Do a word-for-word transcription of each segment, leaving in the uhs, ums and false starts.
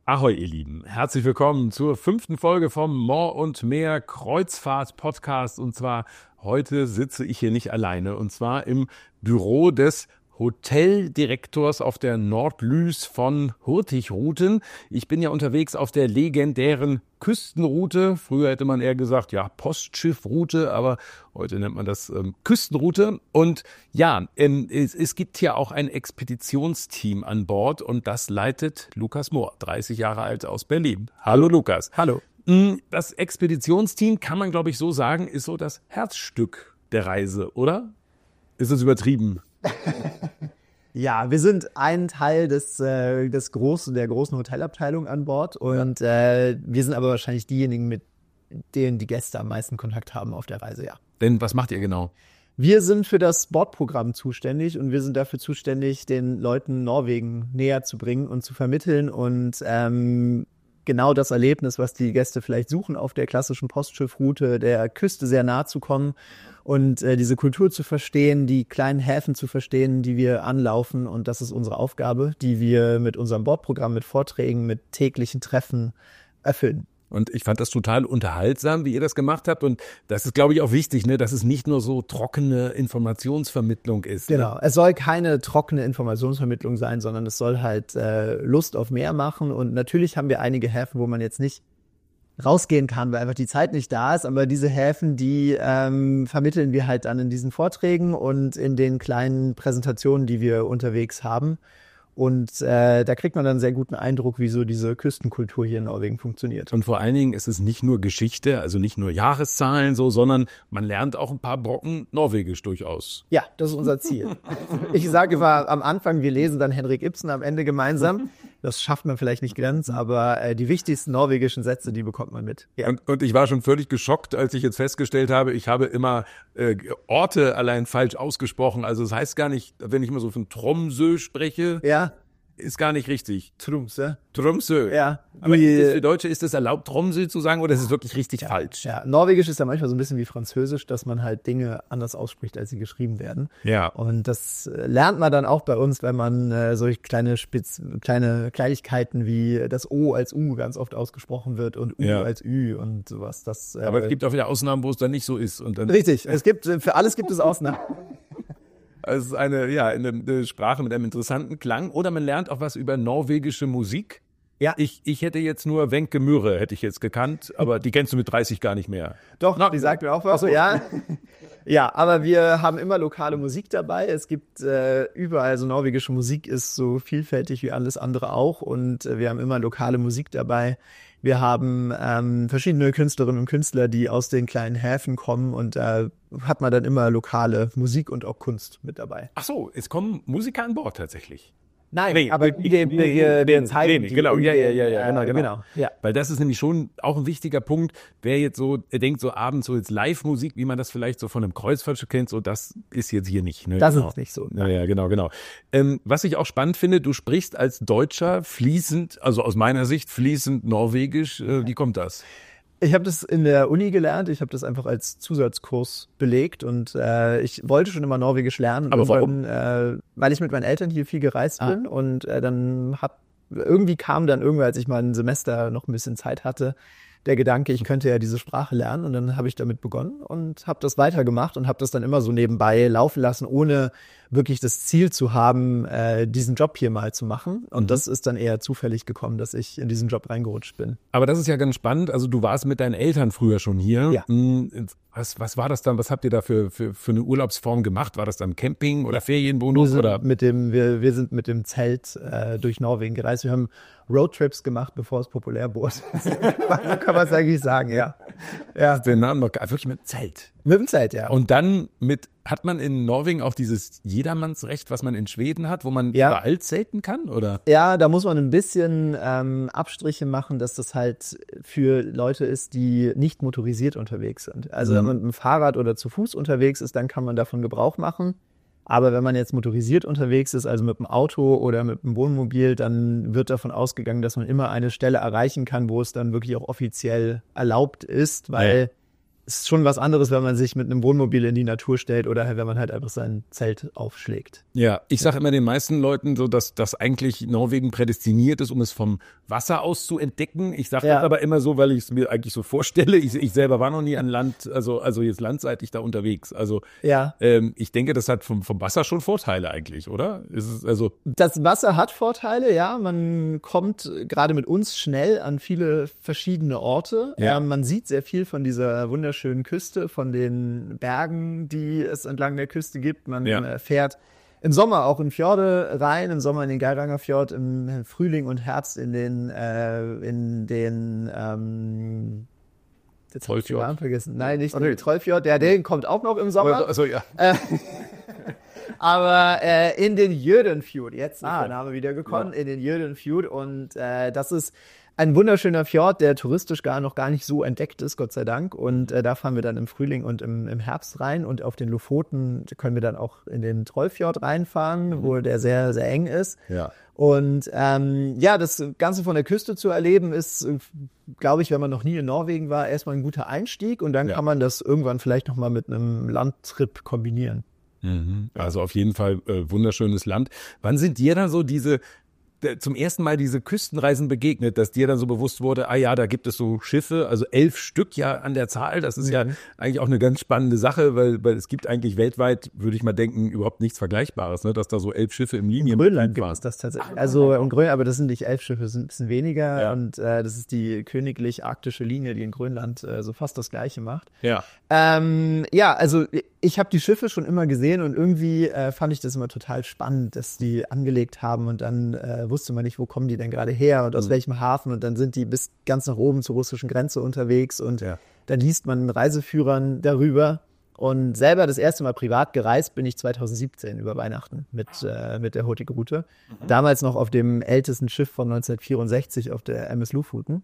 Ahoi, ihr Lieben. Herzlich willkommen zur fünften Folge vom More und Mehr Kreuzfahrt-Podcast. Und zwar heute sitze ich hier nicht alleine. Und zwar im Büro des Hoteldirektors auf der Nordlys von Hurtigruten. Ich bin ja unterwegs auf der legendären Küstenroute. Früher hätte man eher gesagt, ja, Postschiffroute, aber heute nennt man das ähm, Küstenroute. Und ja, ähm, es, es gibt hier auch ein Expeditionsteam an Bord und das leitet Lukas Mohr, dreißig Jahre alt aus Berlin. Hallo Lukas. Hallo. Das Expeditionsteam, kann man glaube ich so sagen, ist so das Herzstück der Reise, oder? Ist es übertrieben? Ja, wir sind ein Teil des, äh, des großen, der großen Hotelabteilung an Bord und äh, wir sind aber wahrscheinlich diejenigen, mit denen die Gäste am meisten Kontakt haben auf der Reise, ja. Denn was macht ihr genau? Wir sind für das Bordprogramm zuständig und wir sind dafür zuständig, den Leuten Norwegen näher zu bringen und zu vermitteln und ähm, genau das Erlebnis, was die Gäste vielleicht suchen, auf der klassischen Postschiffroute, der Küste sehr nahe zu kommen und äh, diese Kultur zu verstehen, die kleinen Häfen zu verstehen, die wir anlaufen. Und das ist unsere Aufgabe, die wir mit unserem Bordprogramm, mit Vorträgen, mit täglichen Treffen erfüllen. Und ich fand das total unterhaltsam, wie ihr das gemacht habt. Und das ist, glaube ich, auch wichtig, ne, dass es nicht nur so trockene Informationsvermittlung ist. Genau, ne? Es soll keine trockene Informationsvermittlung sein, sondern es soll halt äh, Lust auf mehr machen. Und natürlich haben wir einige Häfen, wo man jetzt nicht rausgehen kann, weil einfach die Zeit nicht da ist. Aber diese Häfen, die ähm, vermitteln wir halt dann in diesen Vorträgen und in den kleinen Präsentationen, die wir unterwegs haben. Und äh, da kriegt man dann einen sehr guten Eindruck, wie so diese Küstenkultur hier in Norwegen funktioniert. Und vor allen Dingen ist es nicht nur Geschichte, also nicht nur Jahreszahlen so, sondern man lernt auch ein paar Brocken Norwegisch durchaus. Ja, das ist unser Ziel. Ich sage immer am Anfang, wir lesen dann Henrik Ibsen am Ende gemeinsam. Das schafft man vielleicht nicht ganz, aber äh, die wichtigsten norwegischen Sätze, die bekommt man mit. Ja. Und, und ich war schon völlig geschockt, als ich jetzt festgestellt habe, ich habe immer äh, Orte allein falsch ausgesprochen. Also es das heißt gar nicht, wenn ich immer so von Tromsø spreche, ja. Ist gar nicht richtig. Tromsø. Tromsø. Ja. Aber ist es für Deutsche, ist es erlaubt, Tromsø zu sagen, oder ist es wirklich richtig ja. falsch? Ja, Norwegisch ist ja manchmal so ein bisschen wie Französisch, dass man halt Dinge anders ausspricht, als sie geschrieben werden. Ja. Und das lernt man dann auch bei uns, wenn man äh, solche kleine Spitz, kleine Kleinigkeiten wie das O als U ganz oft ausgesprochen wird und U ja. als Ü und sowas. Das, äh, Aber es gibt auch wieder Ausnahmen, wo es dann nicht so ist. Und dann richtig. Es gibt, für alles gibt es Ausnahmen. Es ist eine, ja, eine, eine Sprache mit einem interessanten Klang. Oder man lernt auch was über norwegische Musik. Ja. Ich, ich hätte jetzt nur Wenche Myhre, hätte ich jetzt gekannt, aber die kennst du mit dreißig gar nicht mehr. Doch, no, die sagt mir auch was. Achso, ja. Ja, aber wir haben immer lokale Musik dabei. Es gibt äh, überall, also norwegische Musik ist so vielfältig wie alles andere auch. Und äh, wir haben immer lokale Musik dabei. Wir haben ähm, verschiedene Künstlerinnen und Künstler, die aus den kleinen Häfen kommen und da äh, hat man dann immer lokale Musik und auch Kunst mit dabei. Ach so, es kommen Musiker an Bord tatsächlich. Nein, nee, aber wir, wir, wir zeigen nee, nee, genau, ja, ja, ja, ja, genau, genau. genau. Ja. Weil das ist nämlich schon auch ein wichtiger Punkt. Wer jetzt so, er denkt so abends so jetzt Live-Musik, wie man das vielleicht so von einem Kreuzfahrtschiff kennt, so das ist jetzt hier nicht. Ne? Das genau. ist nicht so. Ja, ja, genau, genau. Ähm, was ich auch spannend finde, du sprichst als Deutscher fließend, also aus meiner Sicht fließend Norwegisch. Äh, wie kommt das? Ich habe das in der Uni gelernt, ich habe das einfach als Zusatzkurs belegt und äh, ich wollte schon immer Norwegisch lernen. Aber warum? Äh, weil ich mit meinen Eltern hier viel gereist ah. bin und äh, dann hab, irgendwie kam dann irgendwann, als ich mal ein Semester noch ein bisschen Zeit hatte, der Gedanke, ich könnte ja diese Sprache lernen und dann habe ich damit begonnen und habe das weitergemacht und habe das dann immer so nebenbei laufen lassen, ohne wirklich das Ziel zu haben, äh, diesen Job hier mal zu machen. Und mhm. das ist dann eher zufällig gekommen, dass ich in diesen Job reingerutscht bin. Aber das ist ja ganz spannend. Also du warst mit deinen Eltern früher schon hier. Ja. Was, was war das dann? Was habt ihr da für, für, für eine Urlaubsform gemacht? War das dann Camping oder Ferienwohnung? Wir sind oder? Mit dem, wir, wir sind mit dem Zelt äh, durch Norwegen gereist. Wir haben Roadtrips gemacht, bevor es populär wurde. Kann man es eigentlich sagen, ja. ja. Den Namen noch, wirklich mit Zelt. Mit dem Zelt, ja. Und dann mit, hat man in Norwegen auch dieses Jedermannsrecht, was man in Schweden hat, wo man ja. überall zelten kann, oder? Ja, da muss man ein bisschen ähm, Abstriche machen, dass das halt für Leute ist, die nicht motorisiert unterwegs sind. Also mhm. wenn man mit dem Fahrrad oder zu Fuß unterwegs ist, dann kann man davon Gebrauch machen. Aber wenn man jetzt motorisiert unterwegs ist, also mit dem Auto oder mit dem Wohnmobil, dann wird davon ausgegangen, dass man immer eine Stelle erreichen kann, wo es dann wirklich auch offiziell erlaubt ist, weil es ist schon was anderes, wenn man sich mit einem Wohnmobil in die Natur stellt oder wenn man halt einfach sein Zelt aufschlägt. Ja, ich sage immer den meisten Leuten so, dass das eigentlich Norwegen prädestiniert ist, um es vom Wasser aus zu entdecken. Ich sage Ja. das aber immer so, weil ich es mir eigentlich so vorstelle. Ich, ich selber war noch nie an Land, also also jetzt landseitig da unterwegs. Also Ja. ähm, ich denke, das hat vom, vom Wasser schon Vorteile eigentlich, oder? Ist es also Das Wasser hat Vorteile, ja. Man kommt gerade mit uns schnell an viele verschiedene Orte. Ja. Ähm, man sieht sehr viel von dieser wunderschönen Küste, von den Bergen, die es entlang der Küste gibt. Man Ja. äh, fährt im Sommer auch in Fjorde rein, im Sommer in den Geiranger Fjord, im Frühling und Herbst in den äh, in den ähm, jetzt hab ich den Trollfjord? Namen vergessen. Nein, nicht Oh, den nee. Trollfjord. Der, der kommt auch noch im Sommer. also ja. Aber äh, in den Jödenfjord, jetzt ist Ah. der Name wieder gekommen, in den Jödenfjord. Und äh, das ist ein wunderschöner Fjord, der touristisch gar noch gar nicht so entdeckt ist, Gott sei Dank. Und äh, da fahren wir dann im Frühling und im, im Herbst rein. Und auf den Lofoten können wir dann auch in den Trollfjord reinfahren, Mhm. wo der sehr, sehr eng ist. Ja. Und ähm, ja, das Ganze von der Küste zu erleben, ist, äh, glaube ich, wenn man noch nie in Norwegen war, erstmal ein guter Einstieg. Und dann Ja. kann man das irgendwann vielleicht nochmal mit einem Landtrip kombinieren. Mhm. Also auf jeden Fall äh, wunderschönes Land. Wann sind dir dann so diese äh, zum ersten Mal diese Küstenreisen begegnet, dass dir dann so bewusst wurde, ah ja, da gibt es so Schiffe, also elf Stück ja an der Zahl. Das ist ja eigentlich auch eine ganz spannende Sache, weil, weil es gibt eigentlich weltweit, würde ich mal denken, überhaupt nichts Vergleichbares, ne, dass da so elf Schiffe im Linien Grönland gibt es das tatsächlich. Also in Grönland, aber das sind nicht elf Schiffe, das sind ein bisschen weniger. Ja. Und äh, das ist die königlich-arktische Linie, die in Grönland äh, so fast das Gleiche macht. Ja. Ähm, ja, also ich habe die Schiffe schon immer gesehen und irgendwie äh, fand ich das immer total spannend, dass die angelegt haben und dann äh, wusste man nicht, wo kommen die denn gerade her und aus Mhm. welchem Hafen und dann sind die bis ganz nach oben zur russischen Grenze unterwegs und Ja. dann liest man in Reiseführern darüber. Und selber das erste Mal privat gereist bin ich zweitausendsiebzehn über Weihnachten mit, äh, mit der Hurtigrute. Damals noch auf dem ältesten Schiff von neunzehnhundertvierundsechzig auf der M S Lofoten.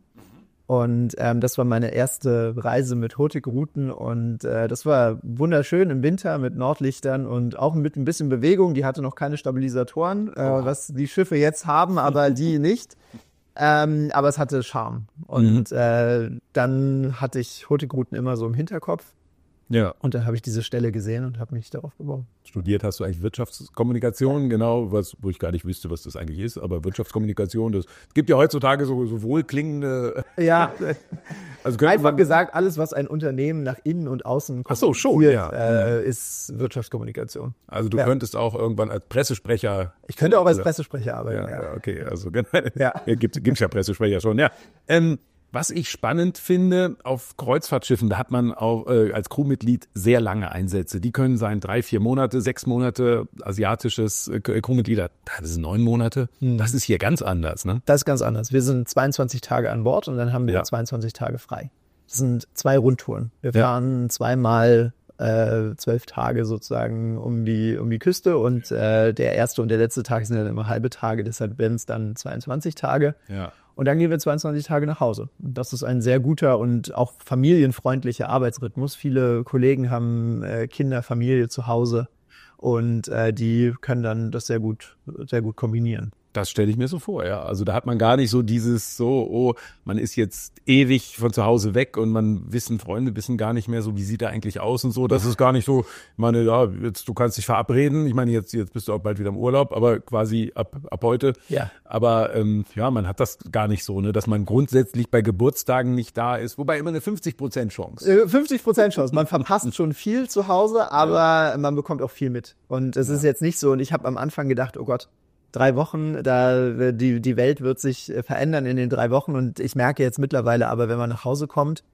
Und ähm, das war meine erste Reise mit Hurtigruten und äh, das war wunderschön im Winter mit Nordlichtern und auch mit ein bisschen Bewegung. Die hatte noch keine Stabilisatoren, äh, was die Schiffe jetzt haben, aber die nicht. Ähm, aber es hatte Charme. Und äh, dann hatte ich Hurtigruten immer so im Hinterkopf. Ja. Und dann habe ich diese Stelle gesehen und habe mich darauf beworben. Studiert hast du eigentlich Wirtschaftskommunikation, genau, was, wo ich gar nicht wüsste, was das eigentlich ist, aber Wirtschaftskommunikation, das, es gibt ja heutzutage so, so wohlklingende, Ja, also könnte einfach man, gesagt, alles, was ein Unternehmen nach innen und außen Ach so, schon, kommuniziert, ja. äh, ist Wirtschaftskommunikation. also du Ja. könntest auch irgendwann als Pressesprecher. Ich könnte auch als Oder- Pressesprecher arbeiten. Ja, Ja. ja, okay, also genau. Ja. Ja, gibt gibt's ja Pressesprecher schon, ja. Ähm, was ich spannend finde, auf Kreuzfahrtschiffen, da hat man auch äh, als Crewmitglied sehr lange Einsätze. Die können sein drei, vier Monate, sechs Monate, asiatisches äh, Crewmitglieder, das sind neun Monate. Das ist hier ganz anders, ne? Das ist ganz anders. Wir sind zweiundzwanzig Tage an Bord und dann haben wir Ja. zweiundzwanzig Tage frei. Das sind zwei Rundtouren. Wir Ja. fahren zweimal äh, zwölf Tage sozusagen um die um die Küste und äh, der erste und der letzte Tag sind dann immer halbe Tage, deshalb werden es dann zweiundzwanzig Tage. Ja. Und dann gehen wir zweiundzwanzig Tage nach Hause. Und das ist ein sehr guter und auch familienfreundlicher Arbeitsrhythmus. Viele Kollegen haben äh, Kinder, Familie zu Hause und äh, die können dann das sehr gut, sehr gut kombinieren. Das stelle ich mir so vor, ja. Also da hat man gar nicht so dieses so, oh, man ist jetzt ewig von zu Hause weg und man wissen, Freunde wissen gar nicht mehr so, wie sieht er eigentlich aus und so. Das ist gar nicht so, ich meine, ja, jetzt du kannst dich verabreden. Ich meine, jetzt, jetzt bist du auch bald wieder im Urlaub, aber quasi ab, ab heute. Ja. Aber ähm, ja, man hat das gar nicht so, ne, dass man grundsätzlich bei Geburtstagen nicht da ist. Wobei immer eine fünfzig Prozent Chance. Äh, fünfzig Prozent Chance. Man verpasst schon viel zu Hause, aber man bekommt auch viel mit. Und es ist jetzt nicht so, und ich habe am Anfang gedacht, oh Gott, drei Wochen, da die, die Welt wird sich äh, verändern in den drei Wochen. Und ich merke jetzt mittlerweile aber, wenn man nach Hause kommt,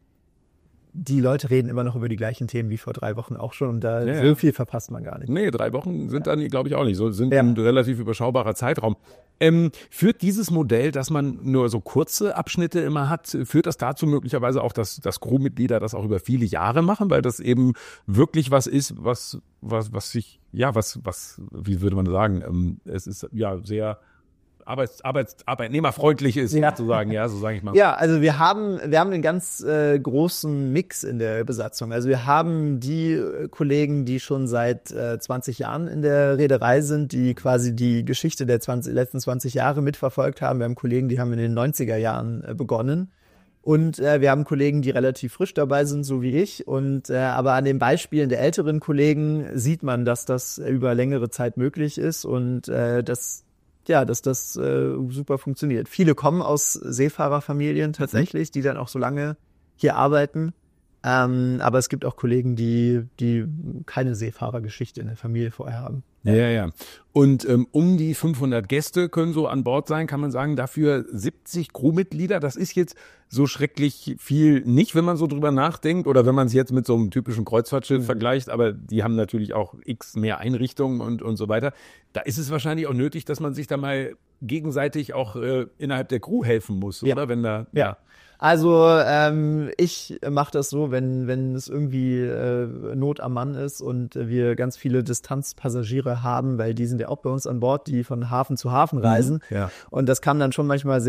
die Leute reden immer noch über die gleichen Themen wie vor drei Wochen auch schon. Und da Ja, so ja. viel verpasst man gar nicht. Nee, drei Wochen sind dann, glaube ich, auch nicht so, sind Ja. ein relativ überschaubarer Zeitraum. Ähm, führt dieses Modell, dass man nur so kurze Abschnitte immer hat, führt das dazu möglicherweise auch, dass, dass Crewmitglieder das auch über viele Jahre machen, weil das eben wirklich was ist, was, was, was sich, ja, was, was, wie würde man sagen, ähm, es ist ja sehr Arbeits, Arbeits, arbeitnehmerfreundlich ist, Ja. sozusagen, ja, so sage ich mal. Ja, also wir haben wir haben einen ganz äh, großen Mix in der Besatzung. Also wir haben die äh, Kollegen, die schon seit äh, zwanzig Jahren in der Reederei sind, die quasi die Geschichte der zwanzig, letzten zwanzig Jahre mitverfolgt haben. Wir haben Kollegen, die haben in den neunziger Jahren äh, begonnen. Und äh, wir haben Kollegen, die relativ frisch dabei sind, so wie ich. Und äh, aber an den Beispielen der älteren Kollegen sieht man, dass das über längere Zeit möglich ist und äh, dass ja, dass das äh, super funktioniert. Viele kommen aus Seefahrerfamilien tatsächlich, die dann auch so lange hier arbeiten. Ähm, aber es gibt auch Kollegen, die die keine Seefahrergeschichte in der Familie vorher haben. Ja, ja, ja. Und ähm, um die fünfhundert Gäste können so an Bord sein, kann man sagen, dafür siebzig Crewmitglieder. Das ist jetzt so schrecklich viel nicht, wenn man so drüber nachdenkt oder wenn man es jetzt mit so einem typischen Kreuzfahrtschiff mhm. vergleicht. Aber die haben natürlich auch x mehr Einrichtungen und, und so weiter. Da ist es wahrscheinlich auch nötig, dass man sich da mal gegenseitig auch äh, innerhalb der Crew helfen muss, ja. oder? Wenn da, ja. ja. Also ähm, ich mache das so, wenn wenn es irgendwie äh, Not am Mann ist und äh, wir ganz viele Distanzpassagiere haben, weil die sind ja auch bei uns an Bord, die von Hafen zu Hafen reisen. Mhm, ja. Und das kann dann schon manchmal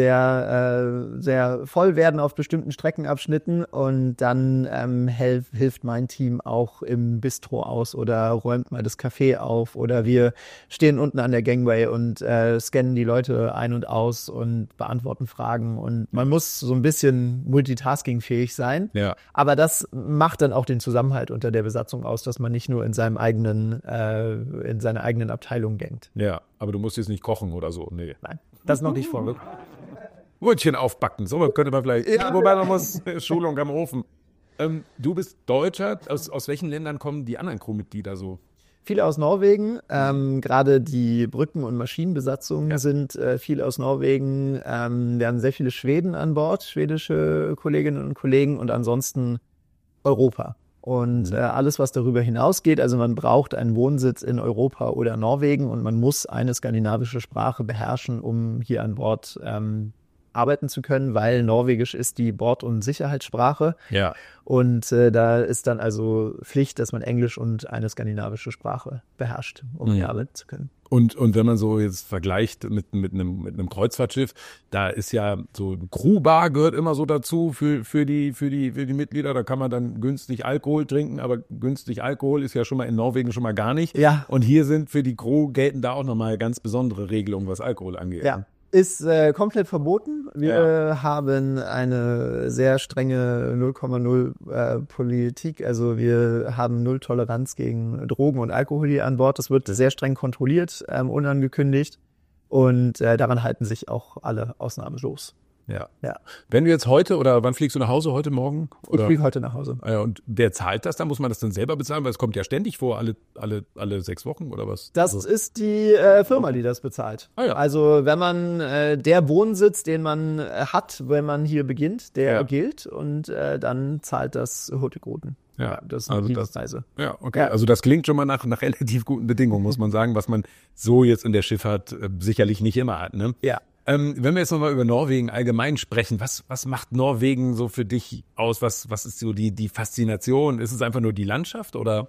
sehr äh, sehr voll werden auf bestimmten Streckenabschnitten. Und dann ähm, helf, hilft mein Team auch im Bistro aus oder räumt mal das Café auf. Oder wir stehen unten an der Gangway und äh, scannen die Leute ein und aus und beantworten Fragen. Und man muss so ein bisschen multitaskingfähig sein. Ja. Aber das macht dann auch den Zusammenhalt unter der Besatzung aus, dass man nicht nur in seinem eigenen, äh, in seiner eigenen Abteilung gängt. Ja, aber du musst jetzt nicht kochen oder so. Nee. Nein, das ist noch nicht vorgekommen. Brötchen aufbacken, so könnte man vielleicht. Ja. Wobei man muss Schulung am Ofen. Ähm, du bist Deutscher. Aus, aus welchen Ländern kommen die anderen Crewmitglieder so? Viele aus Norwegen, ähm, gerade die Brücken- und Maschinenbesatzungen ja. sind äh, viele aus Norwegen. Ähm, wir haben sehr viele Schweden an Bord, schwedische Kolleginnen und Kollegen und ansonsten Europa. Und mhm. äh, alles, was darüber hinausgeht, also man braucht einen Wohnsitz in Europa oder Norwegen und man muss eine skandinavische Sprache beherrschen, um hier an Bord ähm, arbeiten zu können, weil Norwegisch ist die Bord- und Sicherheitssprache. Ja. Und äh, da ist dann also Pflicht, dass man Englisch und eine skandinavische Sprache beherrscht, um hier mhm. arbeiten zu können. Und, und wenn man so jetzt vergleicht mit, mit, einem, mit einem Kreuzfahrtschiff, da ist ja so ein Crewbar gehört immer so dazu für, für, die, für, die, für die Mitglieder. Da kann man dann günstig Alkohol trinken, aber günstig Alkohol ist ja schon mal in Norwegen schon mal gar nicht. Ja. Und hier sind für die Crew gelten da auch nochmal ganz besondere Regelungen, was Alkohol angeht. Ja. Ist äh, komplett verboten. Wir ja. äh, haben eine sehr strenge null Komma null äh, Politik. Also wir haben null Toleranz gegen Drogen und Alkohol hier an Bord. Das wird sehr streng kontrolliert, ähm, unangekündigt. Und äh, daran halten sich auch alle ausnahmslos. Ja. ja. Wenn du jetzt heute, oder wann fliegst du nach Hause? Heute Morgen? Oder? Ich fliege heute nach Hause. Ja, und wer zahlt das dann? Muss man das dann selber bezahlen? Weil es kommt ja ständig vor, alle, alle, alle sechs Wochen oder was? Das also. ist die äh, Firma, die das bezahlt. Ah, ja. Also wenn man, äh, der Wohnsitz, den man äh, hat, wenn man hier beginnt, der ja. gilt und äh, dann zahlt das Hurtigruten. Ja, ja, das sind also die das, Preise. Ja, okay. Ja. Also das klingt schon mal nach, nach relativ guten Bedingungen, muss man sagen, was man so jetzt in der Schifffahrt äh, sicherlich nicht immer hat, ne? Ja. Ähm, wenn wir jetzt nochmal über Norwegen allgemein sprechen, was, was macht Norwegen so für dich aus? Was, was ist so die, die Faszination? Ist es einfach nur die Landschaft oder?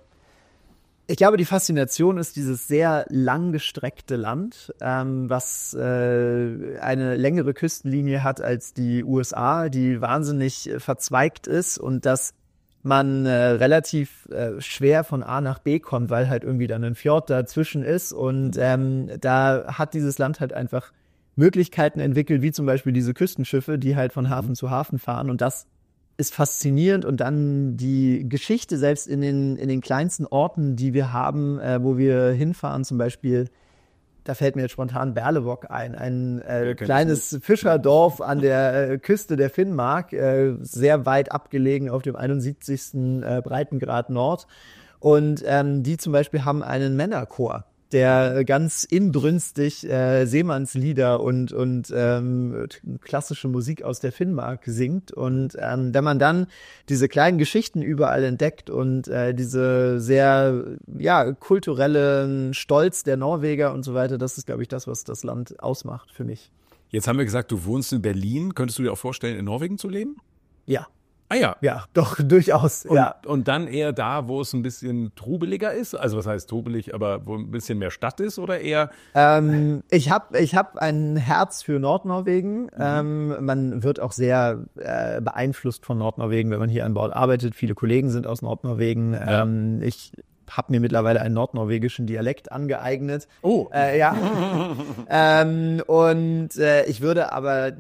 Ich glaube, die Faszination ist dieses sehr langgestreckte Land, ähm, was äh, eine längere Küstenlinie hat als die U S A, die wahnsinnig äh, verzweigt ist und dass man äh, relativ äh, schwer von A nach B kommt, weil halt irgendwie dann ein Fjord dazwischen ist und ähm, da hat dieses Land halt einfach Möglichkeiten entwickelt, wie zum Beispiel diese Küstenschiffe, die halt von Hafen mhm. zu Hafen fahren und das ist faszinierend und dann die Geschichte selbst in den in den kleinsten Orten, die wir haben, äh, wo wir hinfahren, zum Beispiel, da fällt mir jetzt spontan Berlevåg ein, ein äh, kleines Fischerdorf an der äh, Küste der Finnmark, äh, sehr weit abgelegen auf dem einundsiebzigsten Äh, Breitengrad Nord und ähm, die zum Beispiel haben einen Männerchor, der ganz inbrünstig äh, Seemannslieder und und ähm, klassische Musik aus der Finnmark singt. Und ähm, wenn man dann diese kleinen Geschichten überall entdeckt und äh, diese sehr ja kulturellen Stolz der Norweger und so weiter, das ist, glaube ich, das, was das Land ausmacht für mich. Jetzt haben wir gesagt, du wohnst in Berlin. Könntest du dir auch vorstellen, in Norwegen zu leben? Ja. Ah ja. Ja, doch, durchaus. Und, ja. und dann eher da, wo es ein bisschen trubeliger ist? Also was heißt trubelig, aber wo ein bisschen mehr Stadt ist oder eher? Ähm, ich habe ich hab ein Herz für Nordnorwegen. Mhm. Ähm, man wird auch sehr äh, beeinflusst von Nordnorwegen, wenn man hier an Bord arbeitet. Viele Kollegen sind aus Nordnorwegen. Ja. Ähm, ich habe mir mittlerweile einen nordnorwegischen Dialekt angeeignet. Oh. Äh, ja. ähm, und äh, ich würde aber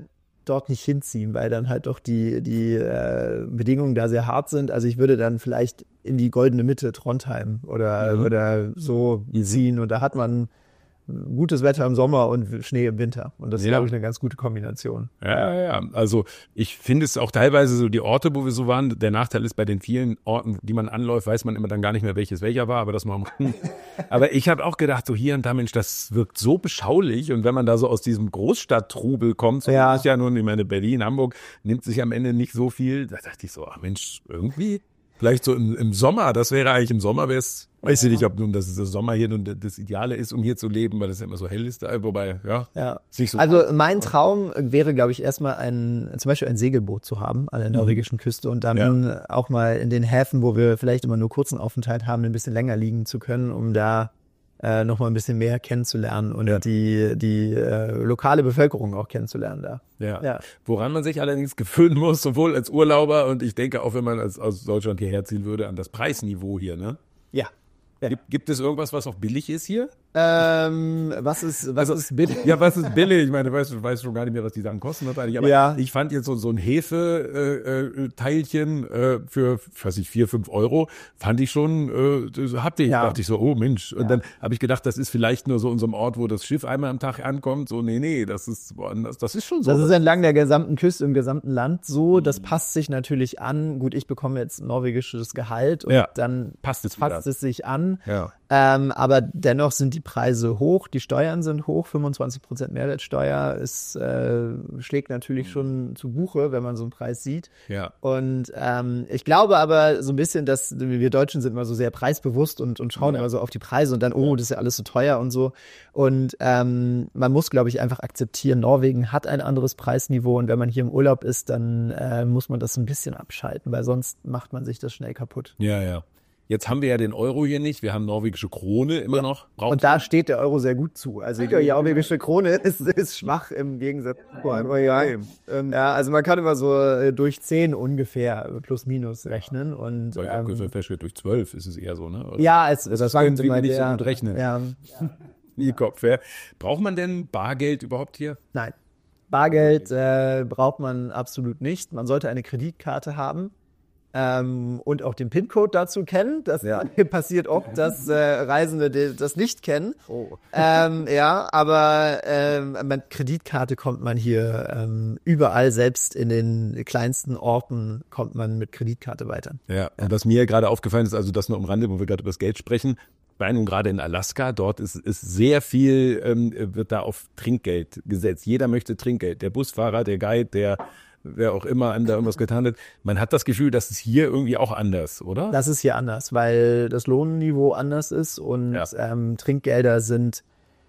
dort nicht hinziehen, weil dann halt doch die, die äh, Bedingungen da sehr hart sind. Also ich würde dann vielleicht in die goldene Mitte Trondheim oder, mhm. oder so ziehen und da hat man gutes Wetter im Sommer und Schnee im Winter. Und das ist, ja. glaube ich, eine ganz gute Kombination. Ja, ja, ja. Also ich finde es auch teilweise so die Orte, wo wir so waren, der Nachteil ist, bei den vielen Orten, die man anläuft, weiß man immer dann gar nicht mehr, welches welcher war, aber das mal. Aber ich habe auch gedacht, so hier und da, Mensch, das wirkt so beschaulich. Und wenn man da so aus diesem Großstadttrubel kommt, so ja. ist ja nun, ich meine, Berlin, Hamburg, nimmt sich am Ende nicht so viel. Da dachte ich so, ach Mensch, irgendwie, vielleicht so im, im Sommer, das wäre eigentlich im Sommer, wäre es, weiß ich nicht, ob nun das, das Sommer hier nun das Ideale ist, um hier zu leben, weil das ja immer so hell ist, da, wobei, ja, ja. Sich so. Also mein Traum wäre, glaube ich, erstmal ein, zum Beispiel ein Segelboot zu haben an der norwegischen Küste und dann ja. auch mal in den Häfen, wo wir vielleicht immer nur kurzen Aufenthalt haben, ein bisschen länger liegen zu können, um da äh, noch mal ein bisschen mehr kennenzulernen und ja. die, die äh, lokale Bevölkerung auch kennenzulernen da. Ja. ja. Woran man sich allerdings gewöhnen muss, sowohl als Urlauber und ich denke auch, wenn man als, aus Deutschland hierher ziehen würde, an das Preisniveau hier, ne? Ja. ja. Gibt, gibt es irgendwas, was auch billig ist hier? Ähm, was ist, was also, ist billig? Ja, was ist billig? Ich meine, du weißt, du weißt schon gar nicht mehr, was die Sachen kosten. Aber ja. ich fand jetzt so, so ein Hefe-Teilchen äh, äh, für, weiß ich, vier, fünf Euro, fand ich schon, äh, habt ihr, ja. dachte ich so, oh Mensch. Und ja. dann habe ich gedacht, das ist vielleicht nur so in so einem Ort, wo das Schiff einmal am Tag ankommt. So, nee, nee, das ist woanders. Das ist schon so. Das ist entlang der gesamten Küste im gesamten Land so. Das passt sich natürlich an. Gut, ich bekomme jetzt norwegisches Gehalt und ja. dann passt es, passt es sich an. Ja. Ähm, aber dennoch sind die Preise hoch, die Steuern sind hoch, fünfundzwanzig Prozent Mehrwertsteuer ist, äh, schlägt natürlich schon zu Buche, wenn man so einen Preis sieht. Ja. Und ähm, ich glaube aber so ein bisschen, dass wir Deutschen sind immer so sehr preisbewusst und, und schauen ja. immer so auf die Preise und dann, oh, das ist ja alles so teuer und so. Und ähm, man muss, glaube ich, einfach akzeptieren, Norwegen hat ein anderes Preisniveau und wenn man hier im Urlaub ist, dann äh, muss man das ein bisschen abschalten, weil sonst macht man sich das schnell kaputt. Ja, ja. Jetzt haben wir ja den Euro hier nicht, wir haben norwegische Krone immer ja. noch. Braucht und da steht der Euro sehr gut zu. Also die norwegische Krone ist, ist schwach im Gegensatz zu ja. ja, also man kann immer so durch zehn ungefähr plus minus rechnen. Und ja, ähm, durch zwölf ist es eher so, ne? Oder? Ja, es, das war nicht so gut rechnen. Ja. Nie Kopf, ja. Braucht man denn Bargeld überhaupt hier? Nein. Bargeld äh, braucht man absolut nicht. Man sollte eine Kreditkarte haben. Ähm, und auch den PIN-Code dazu kennen. Das ja. passiert oft, dass äh, Reisende das nicht kennen. Oh. Ähm, ja, aber ähm, mit Kreditkarte kommt man hier ähm, überall, selbst in den kleinsten Orten kommt man mit Kreditkarte weiter. Ja, ja. Und was mir gerade aufgefallen ist, also das nur am Rande, wo wir gerade über das Geld sprechen, bei nun gerade in Alaska, dort ist, ist sehr viel, ähm, wird da auf Trinkgeld gesetzt. Jeder möchte Trinkgeld. Der Busfahrer, der Guide, der wer auch immer an da irgendwas getan hat. Man hat das Gefühl, das ist hier irgendwie auch anders, oder? Das ist hier anders, weil das Lohnniveau anders ist und ja. ähm, Trinkgelder sind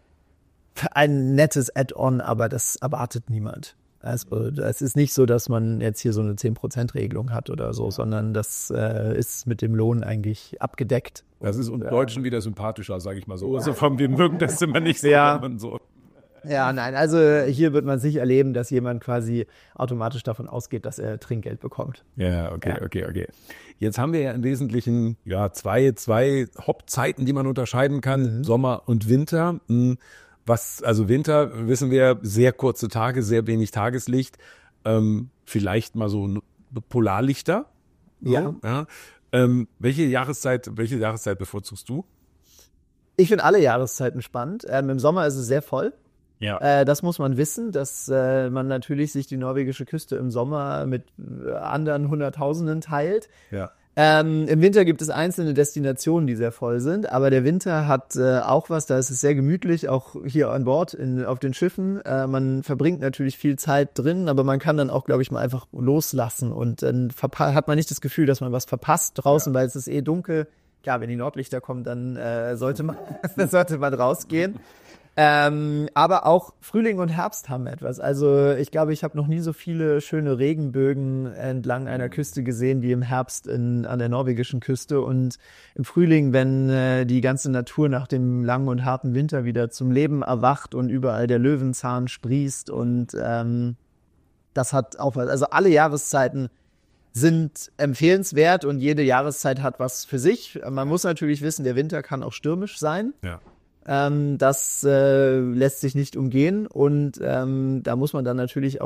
ein nettes Add-on, aber das erwartet niemand. Also es ist nicht so, dass man jetzt hier so eine zehn Prozent Regelung hat oder so, sondern das äh, ist mit dem Lohn eigentlich abgedeckt. Das ist uns Deutschen wieder sympathischer, sage ich mal so. Also vom wir mögen das immer nicht so. Ja. so. Ja, nein, also hier wird man sicher erleben, dass jemand quasi automatisch davon ausgeht, dass er Trinkgeld bekommt. Ja, okay, ja. okay, okay. Jetzt haben wir ja im Wesentlichen ja zwei, zwei Hauptzeiten, die man unterscheiden kann, mhm. Sommer und Winter. Was, also Winter, wissen wir, sehr kurze Tage, sehr wenig Tageslicht, ähm, vielleicht mal so Polarlichter. Ja. ja. Ähm, welche Jahreszeit, welche Jahreszeit bevorzugst du? Ich finde alle Jahreszeiten spannend. Ähm, im Sommer ist es sehr voll. Ja. Äh, das muss man wissen, dass äh, man natürlich sich die norwegische Küste im Sommer mit äh, anderen Hunderttausenden teilt. Ja. Ähm, im Winter gibt es einzelne Destinationen, die sehr voll sind, aber der Winter hat äh, auch was, da ist es sehr gemütlich, auch hier an Bord in, auf den Schiffen. Äh, man verbringt natürlich viel Zeit drin, aber man kann dann auch, glaube ich, mal einfach loslassen und dann verpa- hat man nicht das Gefühl, dass man was verpasst draußen, ja. weil es ist eh dunkel. Klar, wenn die Nordlichter kommen, dann äh, sollte man, dann sollte man rausgehen. Ähm, aber auch Frühling und Herbst haben etwas. Also ich glaube, ich habe noch nie so viele schöne Regenbögen entlang einer Küste gesehen wie im Herbst in, an der norwegischen Küste. Und im Frühling, wenn äh, die ganze Natur nach dem langen und harten Winter wieder zum Leben erwacht und überall der Löwenzahn sprießt. Und ähm, das hat auch was. Also alle Jahreszeiten sind empfehlenswert und jede Jahreszeit hat was für sich. Man muss natürlich wissen, der Winter kann auch stürmisch sein. Ja. Ähm, das äh, lässt sich nicht umgehen und ähm, da muss man dann natürlich auch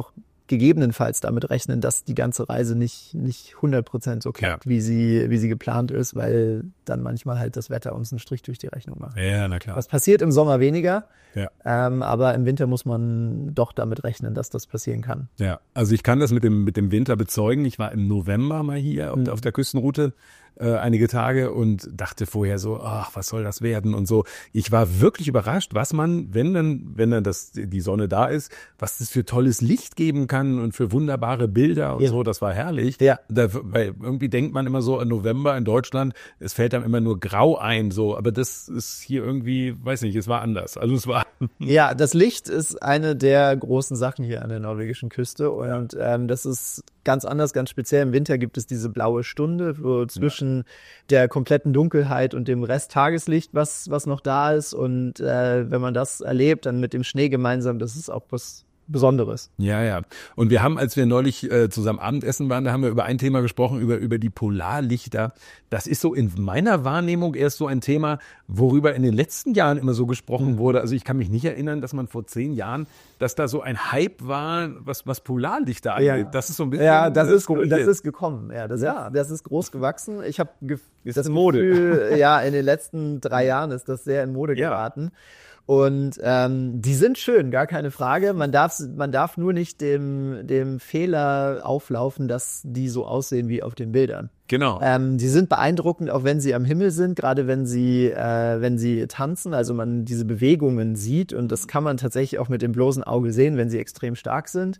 gegebenenfalls damit rechnen, dass die ganze Reise nicht nicht hundert Prozent so klappt, ja. wie sie wie sie geplant ist, weil dann manchmal halt das Wetter uns einen Strich durch die Rechnung macht. Ja, na klar. Was passiert im Sommer weniger, ja. ähm, aber im Winter muss man doch damit rechnen, dass das passieren kann. Ja, also ich kann das mit dem mit dem Winter bezeugen. Ich war im November mal hier auf, mhm. auf der Küstenroute äh, einige Tage und dachte vorher so, ach, was soll das werden und so. Ich war wirklich überrascht, was man, wenn dann, wenn dann das, die Sonne da ist, was das für tolles Licht geben kann und für wunderbare Bilder und ja. so. Das war herrlich. Ja. Da, weil irgendwie denkt man immer so, im November in Deutschland, es fällt einem immer nur grau ein, so. Aber das ist hier irgendwie, weiß nicht, es war anders. Also es war. Ja, das Licht ist eine der großen Sachen hier an der norwegischen Küste und ja. ähm, das ist ganz anders, ganz speziell. Im Winter gibt es diese blaue Stunde, wo zwischen ja. der kompletten Dunkelheit und dem Rest Tageslicht, was was noch da ist. Und äh, wenn man das erlebt, dann mit dem Schnee gemeinsam, das ist auch was Besonderes. Ja, ja. Und wir haben, als wir neulich äh, zusammen Abendessen waren, da haben wir über ein Thema gesprochen, über über die Polarlichter. Das ist so in meiner Wahrnehmung erst so ein Thema, worüber in den letzten Jahren immer so gesprochen mhm. wurde. Also ich kann mich nicht erinnern, dass man vor zehn Jahren, dass da so ein Hype war, was was Polarlichter angeht. Ja. Das ist so ein bisschen. Ja, das ist das ist gekommen. Ja, das ja, das ist groß gewachsen. Ich habe ist das in Mode? Gefühl, ja, in den letzten drei Jahren ist das sehr in Mode geraten. Ja. Und ähm, die sind schön, gar keine Frage. Man darf man darf nur nicht dem dem Fehler auflaufen, dass die so aussehen wie auf den Bildern. Genau. Ähm, die sind beeindruckend, auch wenn sie am Himmel sind, gerade wenn sie äh, wenn sie tanzen, also man diese Bewegungen sieht und das kann man tatsächlich auch mit dem bloßen Auge sehen, wenn sie extrem stark sind.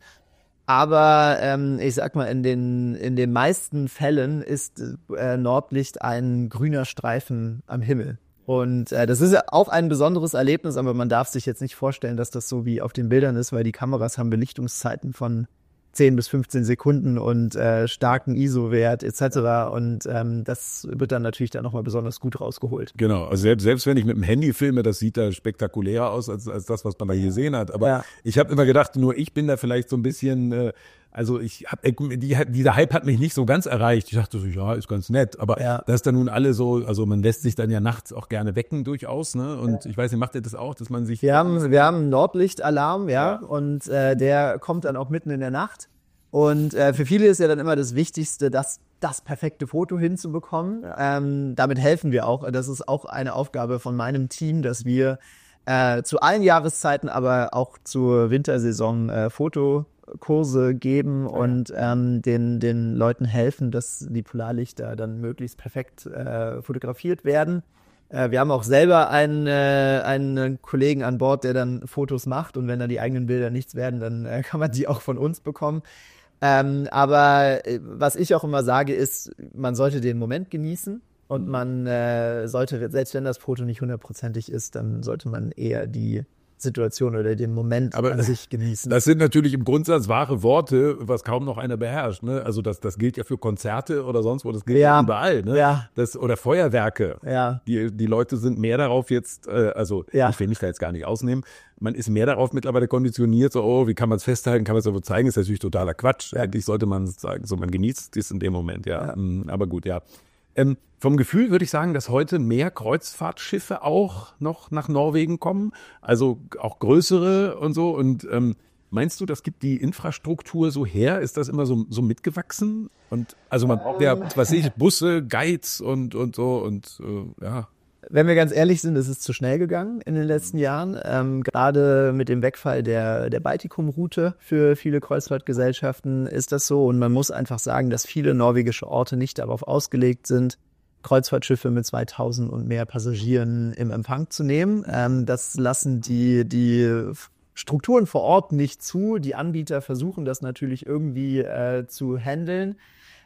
Aber ähm, ich sag mal, in den in den meisten Fällen ist äh, Nordlicht ein grüner Streifen am Himmel. Und äh, das ist auch ein besonderes Erlebnis, aber man darf sich jetzt nicht vorstellen, dass das so wie auf den Bildern ist, weil die Kameras haben Belichtungszeiten von zehn bis fünfzehn Sekunden und äh, starken I S O-Wert et cetera. Und ähm, das wird dann natürlich dann nochmal besonders gut rausgeholt. Genau, also selbst, selbst wenn ich mit dem Handy filme, das sieht da spektakulärer aus als, als das, was man da gesehen hat. Aber ja. ich habe immer gedacht, nur ich bin da vielleicht so ein bisschen... Äh, Also ich hab, die, dieser Hype hat mich nicht so ganz erreicht. Ich dachte so, ja, ist ganz nett. Aber ja. dass da nun alle so, also man lässt sich dann ja nachts auch gerne wecken durchaus, ne? Und ja. ich weiß nicht, macht ihr das auch, dass man sich... Wir haben, wir haben einen Nordlichtalarm, ja, ja. und äh, der kommt dann auch mitten in der Nacht. Und äh, für viele ist ja dann immer das Wichtigste, das, das perfekte Foto hinzubekommen. Ja. Ähm, damit helfen wir auch. Das ist auch eine Aufgabe von meinem Team, dass wir äh, zu allen Jahreszeiten, aber auch zur Wintersaison äh, Foto Kurse geben ja. und ähm, den den Leuten helfen, dass die Polarlichter dann möglichst perfekt äh, fotografiert werden. Äh, wir haben auch selber einen äh, einen Kollegen an Bord, der dann Fotos macht und wenn dann die eigenen Bilder nichts werden, dann äh, kann man die auch von uns bekommen. Ähm, aber äh, was ich auch immer sage ist, man sollte den Moment genießen und man äh, sollte, selbst wenn das Foto nicht hundertprozentig ist, dann sollte man eher die Situation oder den Moment aber an sich genießen. Das sind natürlich im Grundsatz wahre Worte, was kaum noch einer beherrscht. Ne? Also das, das gilt ja für Konzerte oder sonst wo, das gilt ja überall. Ne? Ja. Das, oder Feuerwerke. Ja. Die, die Leute sind mehr darauf jetzt, äh, also ja. ich will mich da jetzt gar nicht ausnehmen, man ist mehr darauf mittlerweile konditioniert, so, oh, wie kann man es festhalten, kann man es aber zeigen, ist natürlich totaler Quatsch. Ja. Eigentlich sollte man sagen, so man genießt es in dem Moment, ja. ja. Aber gut, ja. Ähm, vom Gefühl würde ich sagen, dass heute mehr Kreuzfahrtschiffe auch noch nach Norwegen kommen, also auch größere und so. Und ähm, meinst du, das gibt die Infrastruktur so her? Ist das immer so, so mitgewachsen? Und also man braucht ja, was weiß ich, Busse, Guides und und so und äh, ja. Wenn wir ganz ehrlich sind, ist es zu schnell gegangen in den letzten Jahren. Ähm, gerade mit dem Wegfall der, der Baltikum-Route für viele Kreuzfahrtgesellschaften ist das so. Und man muss einfach sagen, dass viele norwegische Orte nicht darauf ausgelegt sind, Kreuzfahrtschiffe mit zweitausend und mehr Passagieren im Empfang zu nehmen. Ähm, das lassen die, die Strukturen vor Ort nicht zu. Die Anbieter versuchen das natürlich irgendwie äh, zu handeln.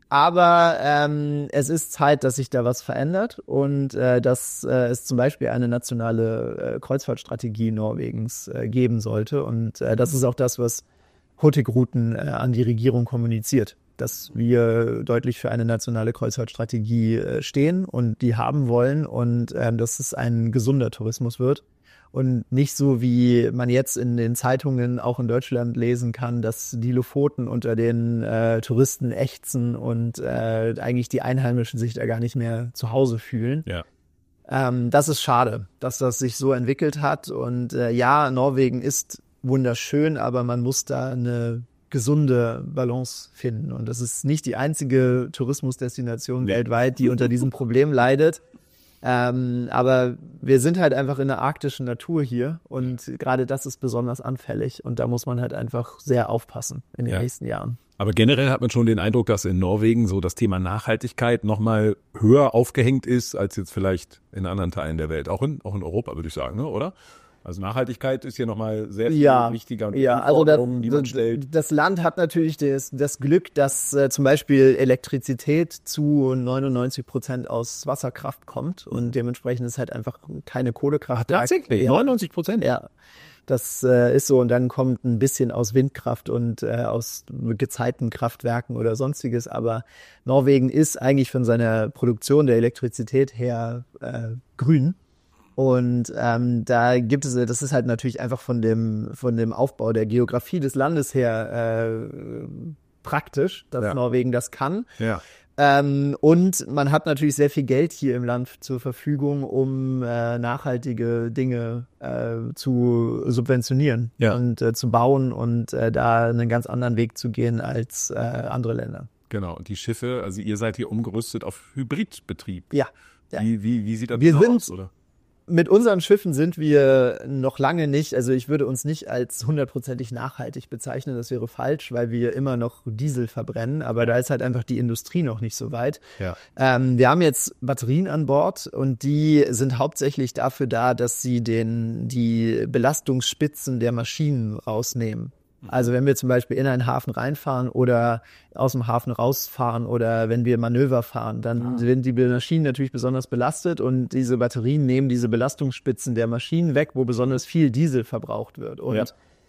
Aber ähm, es ist Zeit, dass sich da was verändert und äh, dass äh, es zum Beispiel eine nationale äh, Kreuzfahrtstrategie Norwegens äh, geben sollte. Und äh, das ist auch das, was Hurtigruten äh, an die Regierung kommuniziert, dass wir deutlich für eine nationale Kreuzfahrtstrategie äh, stehen und die haben wollen und äh, dass es ein gesunder Tourismus wird. Und nicht so, wie man jetzt in den Zeitungen auch in Deutschland lesen kann, dass die Lofoten unter den äh, Touristen ächzen und äh, eigentlich die Einheimischen sich da gar nicht mehr zu Hause fühlen. Ja. Ähm, das ist schade, dass das sich so entwickelt hat. Und äh, ja, Norwegen ist wunderschön, aber man muss da eine gesunde Balance finden. Und das ist nicht die einzige Tourismusdestination nee. weltweit, die unter diesem Problem leidet. Ähm, aber wir sind halt einfach in der arktischen Natur hier und gerade das ist besonders anfällig und da muss man halt einfach sehr aufpassen in den ja. nächsten Jahren. Aber generell hat man schon den Eindruck, dass in Norwegen so das Thema Nachhaltigkeit nochmal höher aufgehängt ist als jetzt vielleicht in anderen Teilen der Welt. Auch in, auch in Europa, würde ich sagen, ne? Oder? Also Nachhaltigkeit ist hier nochmal sehr viel ja, wichtiger. Und ja, also das, die man stellt. das Land hat natürlich das, das Glück, dass äh, zum Beispiel Elektrizität zu neunundneunzig Prozent aus Wasserkraft kommt und dementsprechend ist halt einfach keine Kohlekraft. Ach, tatsächlich? Ja. neunundneunzig Prozent? Ja. Das äh, ist so und dann kommt ein bisschen aus Windkraft und äh, aus Gezeitenkraftwerken oder sonstiges, aber Norwegen ist eigentlich von seiner Produktion der Elektrizität her äh, grün. Und ähm, da gibt es, das ist halt natürlich einfach von dem von dem Aufbau der Geografie des Landes her äh, praktisch, dass ja. Norwegen das kann. Ja. Ähm, und man hat natürlich sehr viel Geld hier im Land zur Verfügung, um äh, nachhaltige Dinge äh, zu subventionieren ja. und äh, zu bauen und äh, da einen ganz anderen Weg zu gehen als äh, andere Länder. Genau. Und die Schiffe, also ihr seid hier umgerüstet auf Hybridbetrieb. Ja. ja. Wie, wie, wie sieht das Wir aus? Sind, oder? Mit unseren Schiffen sind wir noch lange nicht, also ich würde uns nicht als hundertprozentig nachhaltig bezeichnen, das wäre falsch, weil wir immer noch Diesel verbrennen, aber da ist halt einfach die Industrie noch nicht so weit. Ja. Ähm, wir haben jetzt Batterien an Bord und die sind hauptsächlich dafür da, dass sie den, die Belastungsspitzen der Maschinen rausnehmen. Also wenn wir zum Beispiel in einen Hafen reinfahren oder aus dem Hafen rausfahren oder wenn wir Manöver fahren, dann sind die Maschinen natürlich besonders belastet und diese Batterien nehmen diese Belastungsspitzen der Maschinen weg, wo besonders viel Diesel verbraucht wird. Und ja.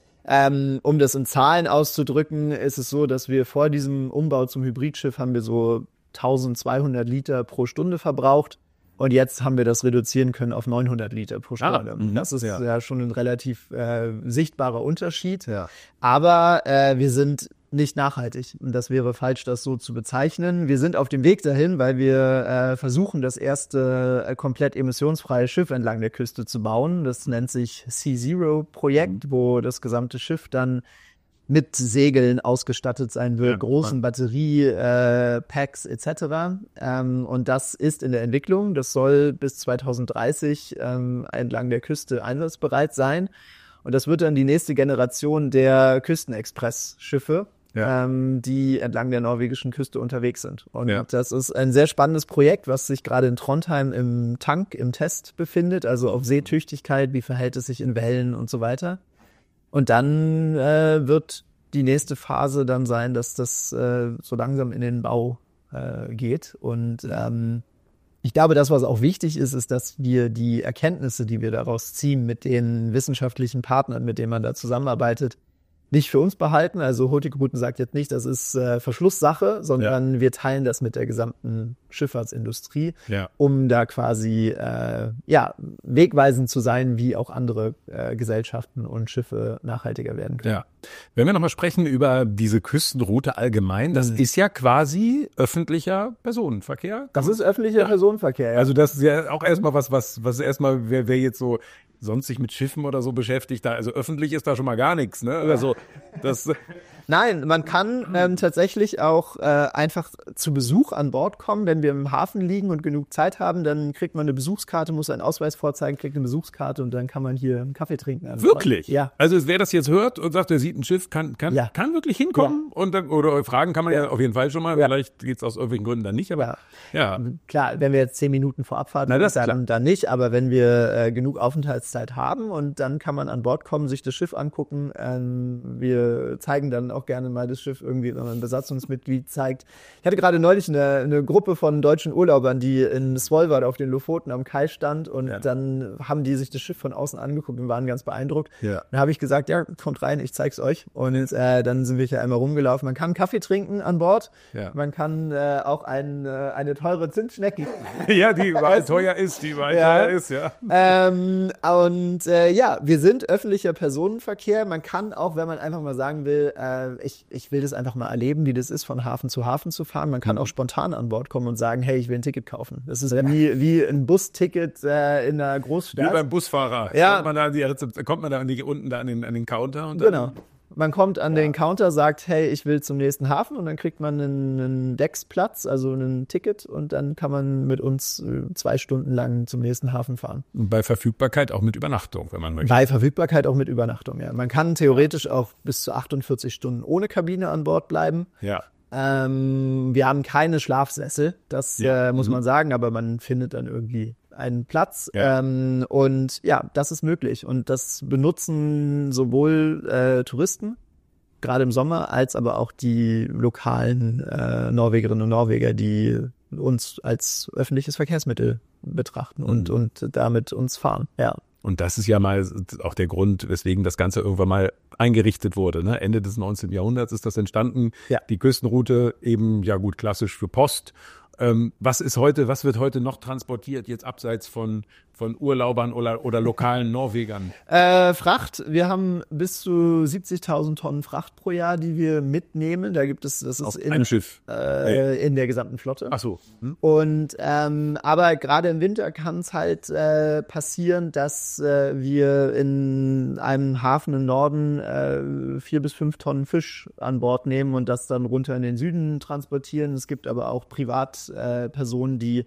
ähm, um das in Zahlen auszudrücken, ist es so, dass wir vor diesem Umbau zum Hybridschiff haben wir so eintausendzweihundert Liter pro Stunde verbraucht. Und jetzt haben wir das reduzieren können auf neunhundert Liter pro Stunde. Ah, das ist ja. ja schon ein relativ äh, sichtbarer Unterschied. Ja. Aber äh, wir sind nicht nachhaltig. Und das wäre falsch, das so zu bezeichnen. Wir sind auf dem Weg dahin, weil wir äh, versuchen, das erste äh, komplett emissionsfreie Schiff entlang der Küste zu bauen. Das nennt sich Sea Zero Projekt, mhm. wo das gesamte Schiff dann mit Segeln ausgestattet sein wird, ja, großen Batterie-Packs äh, et cetera. Ähm, und das ist in der Entwicklung. Das soll bis zweitausenddreißig ähm, entlang der Küste einsatzbereit sein. Und das wird dann die nächste Generation der Küstenexpress-Schiffe, ja. ähm, die entlang der norwegischen Küste unterwegs sind. Und ja. das ist ein sehr spannendes Projekt, was sich gerade in Trondheim im Tank, im Test befindet, also auf Seetüchtigkeit, wie verhält es sich in Wellen und so weiter. Und dann äh, wird die nächste Phase dann sein, dass das äh, so langsam in den Bau äh, geht. Und ähm, ich glaube, das, was auch wichtig ist, ist, dass wir die Erkenntnisse, die wir daraus ziehen mit den wissenschaftlichen Partnern, mit denen man da zusammenarbeitet, nicht für uns behalten. Also Hurtigruten sagt jetzt nicht, das ist äh, Verschlusssache, sondern ja. wir teilen das mit der gesamten Schifffahrtsindustrie, ja. um da quasi äh, ja wegweisend zu sein, wie auch andere äh, Gesellschaften und Schiffe nachhaltiger werden können. Ja. Wenn wir nochmal sprechen über diese Küstenroute allgemein, das mhm. ist ja quasi öffentlicher Personenverkehr. Das ist öffentlicher ja. Personenverkehr, ja. Also das ist ja auch erstmal was, was, was erstmal, wer, wer jetzt so sonst sich mit Schiffen oder so beschäftigt, da, also öffentlich ist da schon mal gar nichts, ne? Also das. Nein, man kann ähm, tatsächlich auch äh, einfach zu Besuch an Bord kommen. Wenn wir im Hafen liegen und genug Zeit haben, dann kriegt man eine Besuchskarte, muss einen Ausweis vorzeigen, kriegt eine Besuchskarte und dann kann man hier einen Kaffee trinken. Also wirklich? Ja. Also wer das jetzt hört und sagt, er sieht ein Schiff, kann kann ja. kann wirklich hinkommen ja. und dann, oder fragen kann man ja, ja auf jeden Fall schon mal. Ja. Vielleicht geht's aus irgendwelchen Gründen dann nicht, aber ja. ja. Klar, wenn wir jetzt zehn Minuten vor Abfahrt Na, das dann, dann nicht, aber wenn wir äh, genug Aufenthaltszeit haben und dann kann man an Bord kommen, sich das Schiff angucken. Ähm, wir zeigen dann auch gerne mal das Schiff irgendwie, wenn man ein Besatzungsmitglied zeigt. Ich hatte gerade neulich eine, eine Gruppe von deutschen Urlaubern, die in Svolvær auf den Lofoten am Kai stand und ja. dann haben die sich das Schiff von außen angeguckt und waren ganz beeindruckt. Ja. Dann habe ich gesagt, ja, kommt rein, ich zeig's euch. Und äh, dann sind wir hier einmal rumgelaufen. Man kann Kaffee trinken an Bord. Ja. Man kann äh, auch ein, äh, eine teure Zimtschnecke. Ja, die überall teuer ist, die überall ja. teuer ist, ja. Ähm, und äh, ja, wir sind öffentlicher Personenverkehr. Man kann auch, wenn man einfach mal sagen will, äh, ich, ich will das einfach mal erleben, wie das ist, von Hafen zu Hafen zu fahren. Man kann auch spontan an Bord kommen und sagen, hey, ich will ein Ticket kaufen. Das ist wie, wie ein Busticket äh, in einer Großstadt. Wie beim Busfahrer. Ja. Kommt man da, die Rezept- kommt man da, an die, unten da an den, an den Counter und dann, genau. Man kommt an den Counter, sagt, hey, ich will zum nächsten Hafen und dann kriegt man einen, einen Decksplatz, also ein Ticket und dann kann man mit uns zwei Stunden lang zum nächsten Hafen fahren. Und bei Verfügbarkeit auch mit Übernachtung, wenn man möchte. Bei Verfügbarkeit auch mit Übernachtung, ja. Man kann theoretisch auch bis zu achtundvierzig Stunden ohne Kabine an Bord bleiben. Ja. Ähm, wir haben keine Schlafsessel, das Ja. äh, muss Mhm. man sagen, aber man findet dann irgendwie einen Platz. Ja. Ähm, und ja, das ist möglich. Und das benutzen sowohl äh, Touristen, gerade im Sommer, als aber auch die lokalen äh, Norwegerinnen und Norweger, die uns als öffentliches Verkehrsmittel betrachten und, Mhm. und damit uns fahren. Ja. Und das ist ja mal auch der Grund, weswegen das Ganze irgendwann mal eingerichtet wurde. Ne? Ende des neunzehnten Jahrhunderts ist das entstanden. Ja. Die Küstenroute eben, ja gut, klassisch für Post. Ähm, was ist heute, was wird heute noch transportiert, jetzt abseits von, von Urlaubern oder, oder lokalen Norwegern? Äh, Fracht, wir haben bis zu siebzigtausend Tonnen Fracht pro Jahr, die wir mitnehmen. Da gibt es, das ist Auf in, einem Schiff. äh, in der gesamten Flotte. Ach so. Hm? Und ähm, aber gerade im Winter kann es halt äh, passieren, dass äh, wir in einem Hafen im Norden äh, vier bis fünf Tonnen Fisch an Bord nehmen und das dann runter in den Süden transportieren. Es gibt aber auch Privatpersonen, äh, Personen, die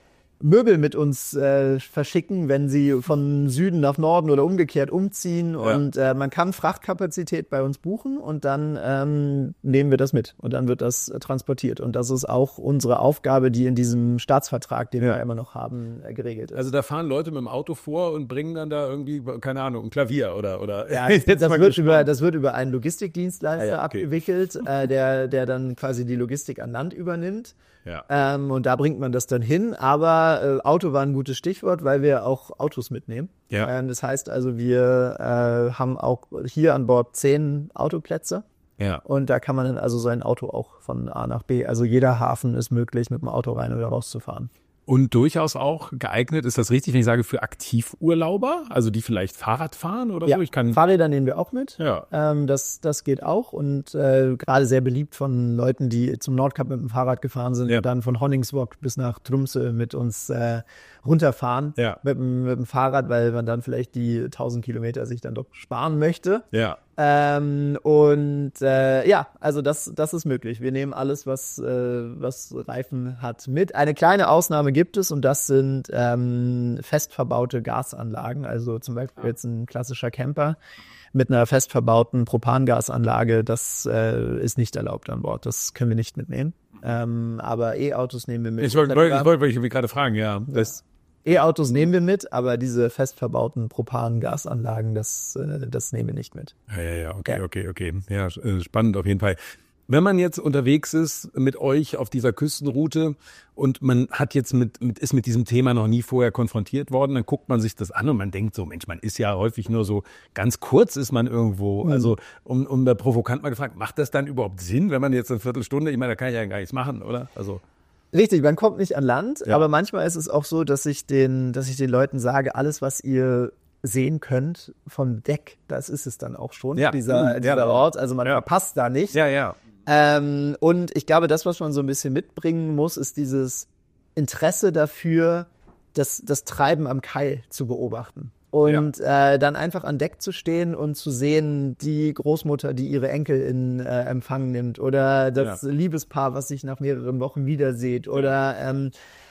Möbel mit uns äh, verschicken, wenn sie von Süden nach Norden oder umgekehrt umziehen. Ja. Und äh, man kann Frachtkapazität bei uns buchen und dann ähm, nehmen wir das mit und dann wird das äh, transportiert. Und das ist auch unsere Aufgabe, die in diesem Staatsvertrag, den Ja. wir immer noch haben, äh, geregelt ist. Also da fahren Leute mit dem Auto vor und bringen dann da irgendwie, keine Ahnung, ein Klavier oder oder. Ja, Jetzt das mal wird, gespannt. über, das wird über einen Logistikdienstleister Ah ja, okay. abgewickelt, äh, der, der dann quasi die Logistik an Land übernimmt. Ja. Ähm, und da bringt man das dann hin. Aber äh, Auto war ein gutes Stichwort, weil wir auch Autos mitnehmen. Ja. Ähm, das heißt also, wir äh, haben auch hier an Bord zehn Autoplätze. Ja. Und da kann man dann also sein Auto auch von A nach B. Also jeder Hafen ist möglich, mit dem Auto rein oder raus zu fahren. Und durchaus auch geeignet, ist das richtig, wenn ich sage, für Aktivurlauber, also die vielleicht Fahrrad fahren oder Ja, so? Ich kann. Fahrräder nehmen wir auch mit. Ja. Ähm, das, das geht auch und äh, gerade sehr beliebt von Leuten, die zum Nordkap mit dem Fahrrad gefahren sind Ja. und dann von Honningsvåg bis nach Tromsø mit uns äh, runterfahren Ja. mit, dem- mit dem Fahrrad, weil man dann vielleicht die tausend Kilometer sich dann doch sparen möchte. Ja. Ähm, und äh, ja, also das, das ist möglich. Wir nehmen alles, was, äh, was Reifen hat, mit. Eine kleine Ausnahme gibt es und das sind ähm, fest verbaute Gasanlagen. Also zum Beispiel jetzt ein klassischer Camper mit einer fest verbauten Propangasanlage. Das äh, ist nicht erlaubt an Bord. Das können wir nicht mitnehmen. Ähm, aber E-Autos nehmen wir mit. Ich wollte, wollte, wollte ich gerade fragen, ja. Das, E-Autos nehmen wir mit, aber diese fest verbauten Propangasanlagen, das, äh, das nehmen wir nicht mit. ja, ja, ja, okay, Ja. okay, okay. Ja, äh, spannend auf jeden Fall. Wenn man jetzt unterwegs ist mit euch auf dieser Küstenroute und man hat jetzt mit, mit, ist mit diesem Thema noch nie vorher konfrontiert worden, dann guckt man sich das an und man denkt so, Mensch, man ist ja häufig nur so, ganz kurz ist man irgendwo. Mhm. Also, um, um der provokant mal gefragt, macht das dann überhaupt Sinn, wenn man jetzt eine Viertelstunde, ich meine, da kann ich ja gar nichts machen, oder? Also. Richtig, man kommt nicht an Land, Ja. aber manchmal ist es auch so, dass ich den, dass ich den Leuten sage, alles, was ihr sehen könnt vom Deck, das ist es dann auch schon, Ja. dieser, Mhm. dieser Ja. Ort. Also man Ja. verpasst da nicht. Ja, ja. Ähm, und ich glaube, das, was man so ein bisschen mitbringen muss, ist dieses Interesse dafür, das, das Treiben am Kai zu beobachten. Und äh, dann einfach an Deck zu stehen und zu sehen, die Großmutter, die ihre Enkel in äh, Empfang nimmt, oder das Ja. Liebespaar, was sich nach mehreren Wochen wiedersieht, oder ähm,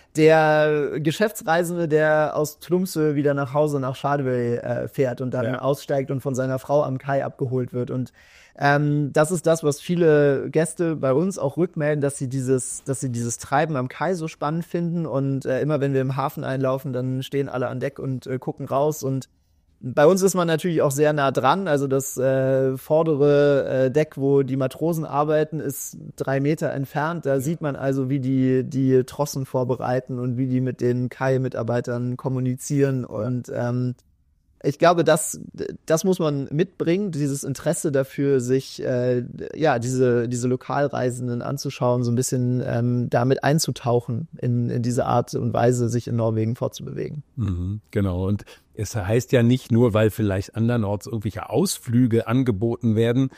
der Geschäftsreisende, der aus Tromsø wieder nach Hause nach Skjervøy äh, fährt und dann Ja. aussteigt und von seiner Frau am Kai abgeholt wird. Und ähm, das ist das, was viele Gäste bei uns auch rückmelden, dass sie dieses, dass sie dieses Treiben am Kai so spannend finden. Und äh, immer wenn wir im Hafen einlaufen, dann stehen alle an Deck und äh, gucken raus. Und bei uns ist man natürlich auch sehr nah dran. Also das äh, vordere äh, Deck, wo die Matrosen arbeiten, ist drei Meter entfernt. Da sieht man also, wie die die Trossen vorbereiten und wie die mit den Kai-Mitarbeitern kommunizieren. Und ähm, ich glaube, das, das muss man mitbringen, dieses Interesse dafür, sich äh, ja diese diese Lokalreisenden anzuschauen, so ein bisschen ähm, damit einzutauchen in, in diese Art und Weise, sich in Norwegen fortzubewegen. Mhm, genau. Und es heißt ja nicht nur, weil vielleicht andernorts irgendwelche Ausflüge angeboten werden,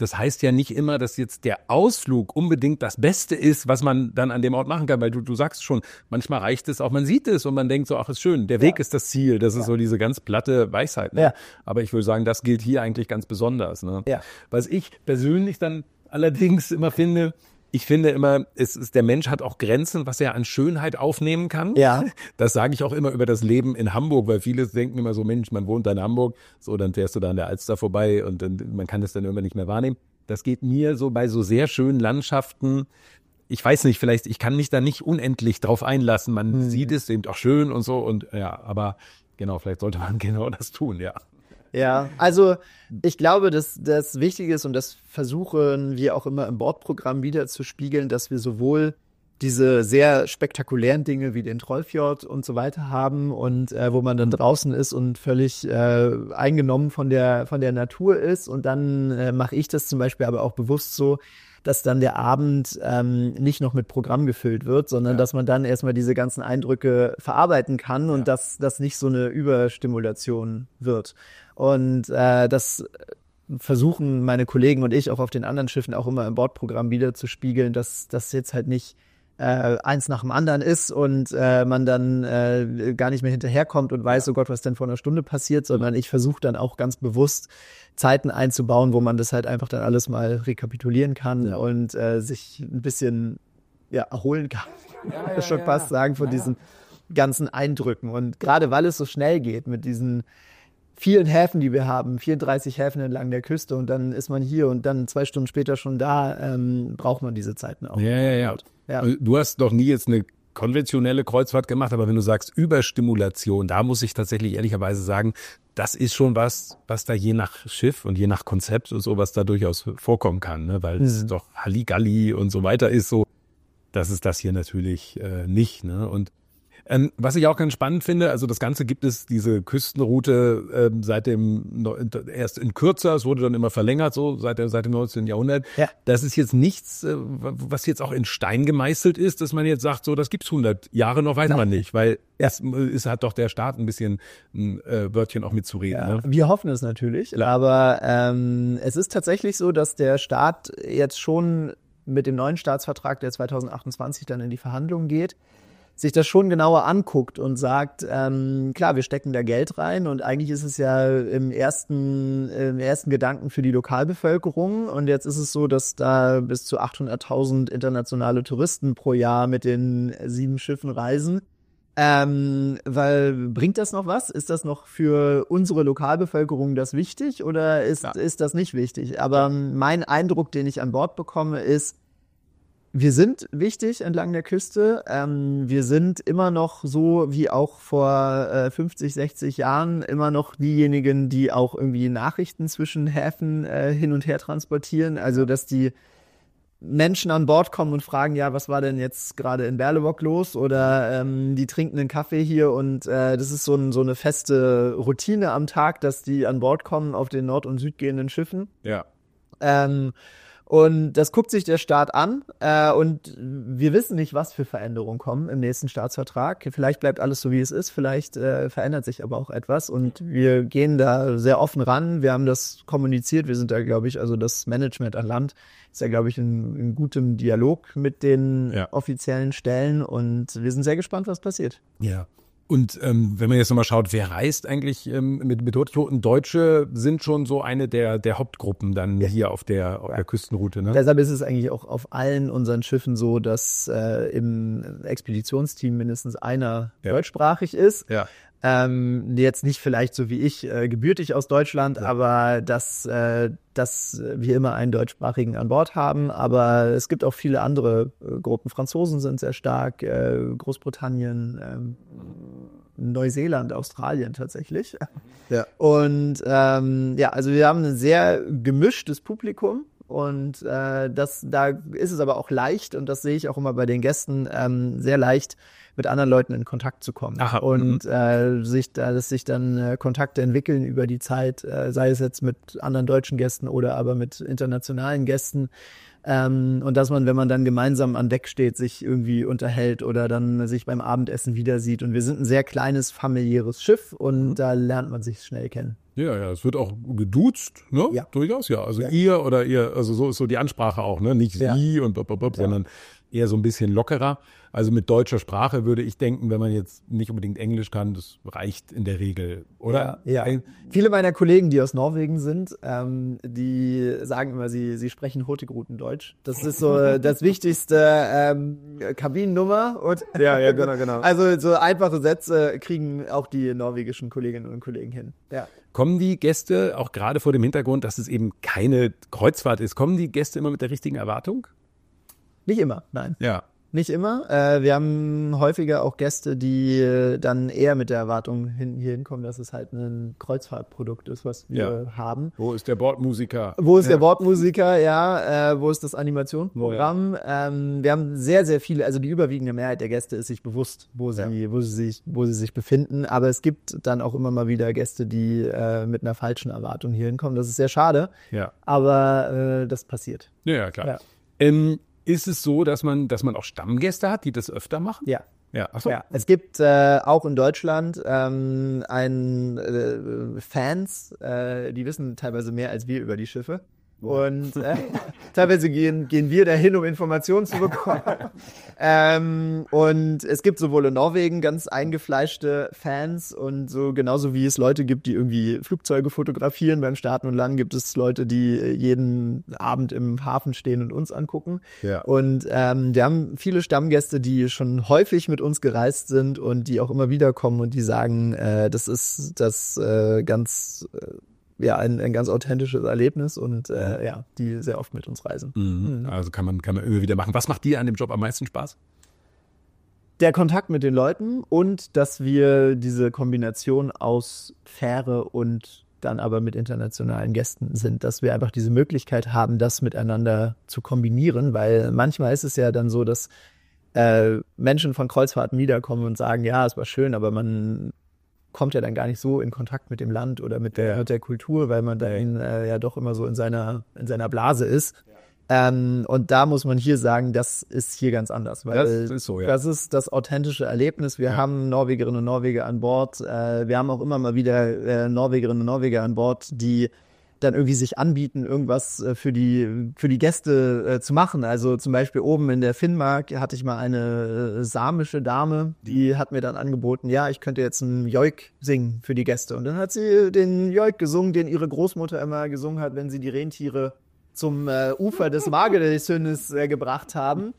das heißt ja nicht immer, dass jetzt der Ausflug unbedingt das Beste ist, was man dann an dem Ort machen kann, weil du, du sagst schon, manchmal reicht es auch, man sieht es und man denkt so, ach, ist schön, der Weg ja. ist das Ziel, das ist ja. so diese ganz platte Weisheit. Ne? Ja. Aber ich würde sagen, das gilt hier eigentlich ganz besonders. Ne? Ja. Was ich persönlich dann allerdings immer finde, ich finde immer, es ist, der Mensch hat auch Grenzen, was er an Schönheit aufnehmen kann. Ja. Das sage ich auch immer über das Leben in Hamburg, weil viele denken immer so, Mensch, man wohnt da in Hamburg, so, dann fährst du da an der Alster vorbei und dann, man kann das dann irgendwann nicht mehr wahrnehmen. Das geht mir so bei so sehr schönen Landschaften. Ich weiß nicht, vielleicht, ich kann mich da nicht unendlich drauf einlassen. Man hm. sieht es eben auch schön und so und ja, aber genau, vielleicht sollte man genau das tun, ja. Ja, also ich glaube, dass das Wichtige ist und das versuchen wir auch immer im Bordprogramm wieder zu spiegeln, dass wir sowohl diese sehr spektakulären Dinge wie den Trollfjord und so weiter haben und äh, wo man dann draußen ist und völlig äh, eingenommen von der von der Natur ist und dann äh, mache ich das zum Beispiel aber auch bewusst so, dass dann der Abend ähm, nicht noch mit Programm gefüllt wird, sondern ja. dass man dann erstmal diese ganzen Eindrücke verarbeiten kann und ja. dass das nicht so eine Überstimulation wird. Und äh, das versuchen meine Kollegen und ich auch auf den anderen Schiffen auch immer im Bordprogramm wieder zu spiegeln, dass das jetzt halt nicht äh, eins nach dem anderen ist und äh, man dann äh, gar nicht mehr hinterherkommt und weiß, ja. oh Gott, was denn vor einer Stunde passiert, sondern ich versuche dann auch ganz bewusst Zeiten einzubauen, wo man das halt einfach dann alles mal rekapitulieren kann ja. und äh, sich ein bisschen ja, erholen kann, ja, ja, schon ja, fast sagen, von ja. diesen ganzen Eindrücken. Und gerade weil es so schnell geht mit diesen vielen Häfen, die wir haben, vierunddreißig Häfen entlang der Küste und dann ist man hier und dann zwei Stunden später schon da, ähm, braucht man diese Zeiten auch. Ja, ja, ja, ja. Du hast doch nie jetzt eine konventionelle Kreuzfahrt gemacht, aber wenn du sagst Überstimulation, da muss ich tatsächlich ehrlicherweise sagen, das ist schon was, was da je nach Schiff und je nach Konzept und so, was da durchaus vorkommen kann, ne? Weil mhm. es doch Halligalli und so weiter ist so. Das ist das hier natürlich äh, nicht, ne? Und Ähm, was ich auch ganz spannend finde, also das Ganze gibt es, diese Küstenroute ähm, seit dem, erst in kürzer, es wurde dann immer verlängert, so seit, der, seit dem neunzehnten Jahrhundert. Ja. Das ist jetzt nichts, äh, was jetzt auch in Stein gemeißelt ist, dass man jetzt sagt, so das gibt's hundert Jahre noch, weiß Nein. man nicht, weil ja. es ist, hat doch der Staat ein bisschen ein äh, Wörtchen auch mitzureden. Ja. Ne? Wir hoffen es natürlich, Klar. aber ähm, es ist tatsächlich so, dass der Staat jetzt schon mit dem neuen Staatsvertrag, der zweitausendachtundzwanzig dann in die Verhandlungen geht, sich das schon genauer anguckt und sagt, ähm, klar, wir stecken da Geld rein und eigentlich ist es ja im ersten, im ersten Gedanken für die Lokalbevölkerung und jetzt ist es so, dass da bis zu achthunderttausend internationale Touristen pro Jahr mit den sieben Schiffen reisen. Ähm, weil, bringt das noch was? Ist das noch für unsere Lokalbevölkerung das wichtig oder ist, ja. ist das nicht wichtig? Aber mein Eindruck, den ich an Bord bekomme, ist, wir sind wichtig entlang der Küste. Ähm, wir sind immer noch so wie auch vor äh, fünfzig, sechzig Jahren immer noch diejenigen, die auch irgendwie Nachrichten zwischen Häfen äh, hin und her transportieren. Also, dass die Menschen an Bord kommen und fragen, ja, was war denn jetzt gerade in Berlevåg los? Oder ähm, die trinken einen Kaffee hier und äh, das ist so, ein, so eine feste Routine am Tag, dass die an Bord kommen auf den nord- und südgehenden Schiffen. Ja. Ähm, Und das guckt sich der Staat an äh, und wir wissen nicht, was für Veränderungen kommen im nächsten Staatsvertrag. Vielleicht bleibt alles so, wie es ist, vielleicht äh, verändert sich aber auch etwas und wir gehen da sehr offen ran. Wir haben das kommuniziert, wir sind da, glaube ich, also das Management an Land ist ja, glaube ich, in, in gutem Dialog mit den ja. offiziellen Stellen und wir sind sehr gespannt, was passiert. Ja. Und ähm, wenn man jetzt nochmal schaut, wer reist eigentlich ähm, mit, mit Toten? Deutsche sind schon so eine der, der Hauptgruppen dann ja. hier auf der, auf der Küstenroute. Ne? Deshalb ist es eigentlich auch auf allen unseren Schiffen so, dass äh, im Expeditionsteam mindestens einer ja. deutschsprachig ist. Ja. Ähm, jetzt nicht vielleicht so wie ich äh, gebürtig aus Deutschland, ja. aber dass, äh, dass wir immer einen deutschsprachigen an Bord haben. Aber es gibt auch viele andere äh, Gruppen. Franzosen sind sehr stark, äh, Großbritannien, äh, Neuseeland, Australien tatsächlich. Ja. Und ähm, ja, also wir haben ein sehr gemischtes Publikum. Und äh, das, da ist es aber auch leicht, und das sehe ich auch immer bei den Gästen, ähm, sehr leicht, mit anderen Leuten in Kontakt zu kommen. Aha, und äh, sich da, dass sich dann äh, Kontakte entwickeln über die Zeit, äh, sei es jetzt mit anderen deutschen Gästen oder aber mit internationalen Gästen. Ähm, und dass man, wenn man dann gemeinsam an Deck steht, sich irgendwie unterhält oder dann sich beim Abendessen wieder sieht. Und wir sind ein sehr kleines, familiäres Schiff und mhm. da lernt man sich schnell kennen. Ja, ja, es wird auch geduzt, ne? Ja. Durchaus, ja. Also ja. ihr oder ihr, also so ist so die Ansprache auch, ne? Nicht ja. sie und blablabla, ja. sondern eher so ein bisschen lockerer. Also mit deutscher Sprache würde ich denken, wenn man jetzt nicht unbedingt Englisch kann, das reicht in der Regel, oder? Ja, ja. Viele meiner Kollegen, die aus Norwegen sind, ähm, die sagen immer, sie, sie sprechen Hurtigruten-Deutsch. Das ist so das wichtigste ähm, Kabinennummer. Und ja, ja, genau, genau. Also so einfache Sätze kriegen auch die norwegischen Kolleginnen und Kollegen hin. Ja. Kommen die Gäste, auch gerade vor dem Hintergrund, dass es eben keine Kreuzfahrt ist, kommen die Gäste immer mit der richtigen Erwartung? Nicht immer, nein. Ja. Nicht immer. Äh, wir haben häufiger auch Gäste, die äh, dann eher mit der Erwartung hin, hier hinkommen, dass es halt ein Kreuzfahrtprodukt ist, was wir ja. haben. Wo ist der Bordmusiker? Wo ist ja. der Bordmusiker, ja. Äh, wo ist das Animationsprogramm? Ja. Ähm, wir haben sehr, sehr viele, also die überwiegende Mehrheit der Gäste ist sich bewusst, wo sie, ja. wo sie sich, wo sie sich befinden. Aber es gibt dann auch immer mal wieder Gäste, die äh, mit einer falschen Erwartung hier hinkommen. Das ist sehr schade. Ja. Aber äh, das passiert. Ja, ja klar. Ja. Ähm, Ist es so, dass man, dass man auch Stammgäste hat, die das öfter machen? Ja. Ja, ach so. Ja. Es gibt äh, auch in Deutschland ähm, ein, äh, Fans, äh, die wissen teilweise mehr als wir über die Schiffe. Und äh, teilweise gehen, gehen wir dahin, um Informationen zu bekommen. ähm, und es gibt sowohl in Norwegen ganz eingefleischte Fans und so genauso wie es Leute gibt, die irgendwie Flugzeuge fotografieren beim Starten und Landen, gibt es Leute, die jeden Abend im Hafen stehen und uns angucken. Ja. Und ähm, wir haben viele Stammgäste, die schon häufig mit uns gereist sind und die auch immer wieder kommen und die sagen, äh, das ist das äh, ganz äh, ja, ein, ein ganz authentisches Erlebnis und äh, ja, die sehr oft mit uns reisen. Mhm. Mhm. Also kann man, kann man immer wieder machen. Was macht dir an dem Job am meisten Spaß? Der Kontakt mit den Leuten und dass wir diese Kombination aus Fähre und dann aber mit internationalen Gästen sind, dass wir einfach diese Möglichkeit haben, das miteinander zu kombinieren, weil manchmal ist es ja dann so, dass äh, Menschen von Kreuzfahrten wiederkommen und sagen, ja, es war schön, aber man kommt ja dann gar nicht so in Kontakt mit dem Land oder mit der, mit der Kultur, weil man dann äh, ja doch immer so in seiner, in seiner Blase ist. Ja. Ähm, und da muss man hier sagen, das ist hier ganz anders. Weil das ist so, ja. Das ist das authentische Erlebnis. Wir ja. haben Norwegerinnen und Norweger an Bord. Äh, wir haben auch immer mal wieder äh, Norwegerinnen und Norweger an Bord, die dann irgendwie sich anbieten, irgendwas für die für die Gäste äh, zu machen. Also zum Beispiel oben in der Finnmark hatte ich mal eine äh, samische Dame, die hat mir dann angeboten, ja, ich könnte jetzt einen Joik singen für die Gäste. Und dann hat sie den Joik gesungen, den ihre Großmutter immer gesungen hat, wenn sie die Rentiere zum äh, Ufer des Magersünnes äh, gebracht haben.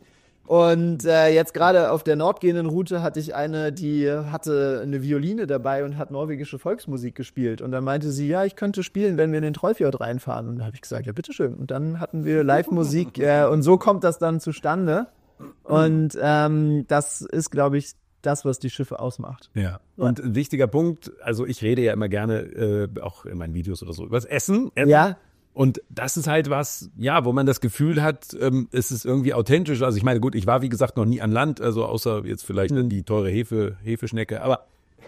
Und äh, jetzt gerade auf der nordgehenden Route hatte ich eine, die hatte eine Violine dabei und hat norwegische Volksmusik gespielt. Und dann meinte sie, ja, ich könnte spielen, wenn wir in den Trollfjord reinfahren. Und da habe ich gesagt, ja, bitteschön. Und dann hatten wir Live-Musik äh, und so kommt das dann zustande. Und ähm, das ist, glaube ich, das, was die Schiffe ausmacht. Ja, und ein wichtiger Punkt, also ich rede ja immer gerne, äh, auch in meinen Videos oder so, über das Essen. Essen. Ja. Und das ist halt was, ja, wo man das Gefühl hat, ähm, es ist irgendwie authentisch. Also ich meine, gut, ich war wie gesagt noch nie an Land, also außer jetzt vielleicht mhm. die teure Hefe, Hefeschnecke, aber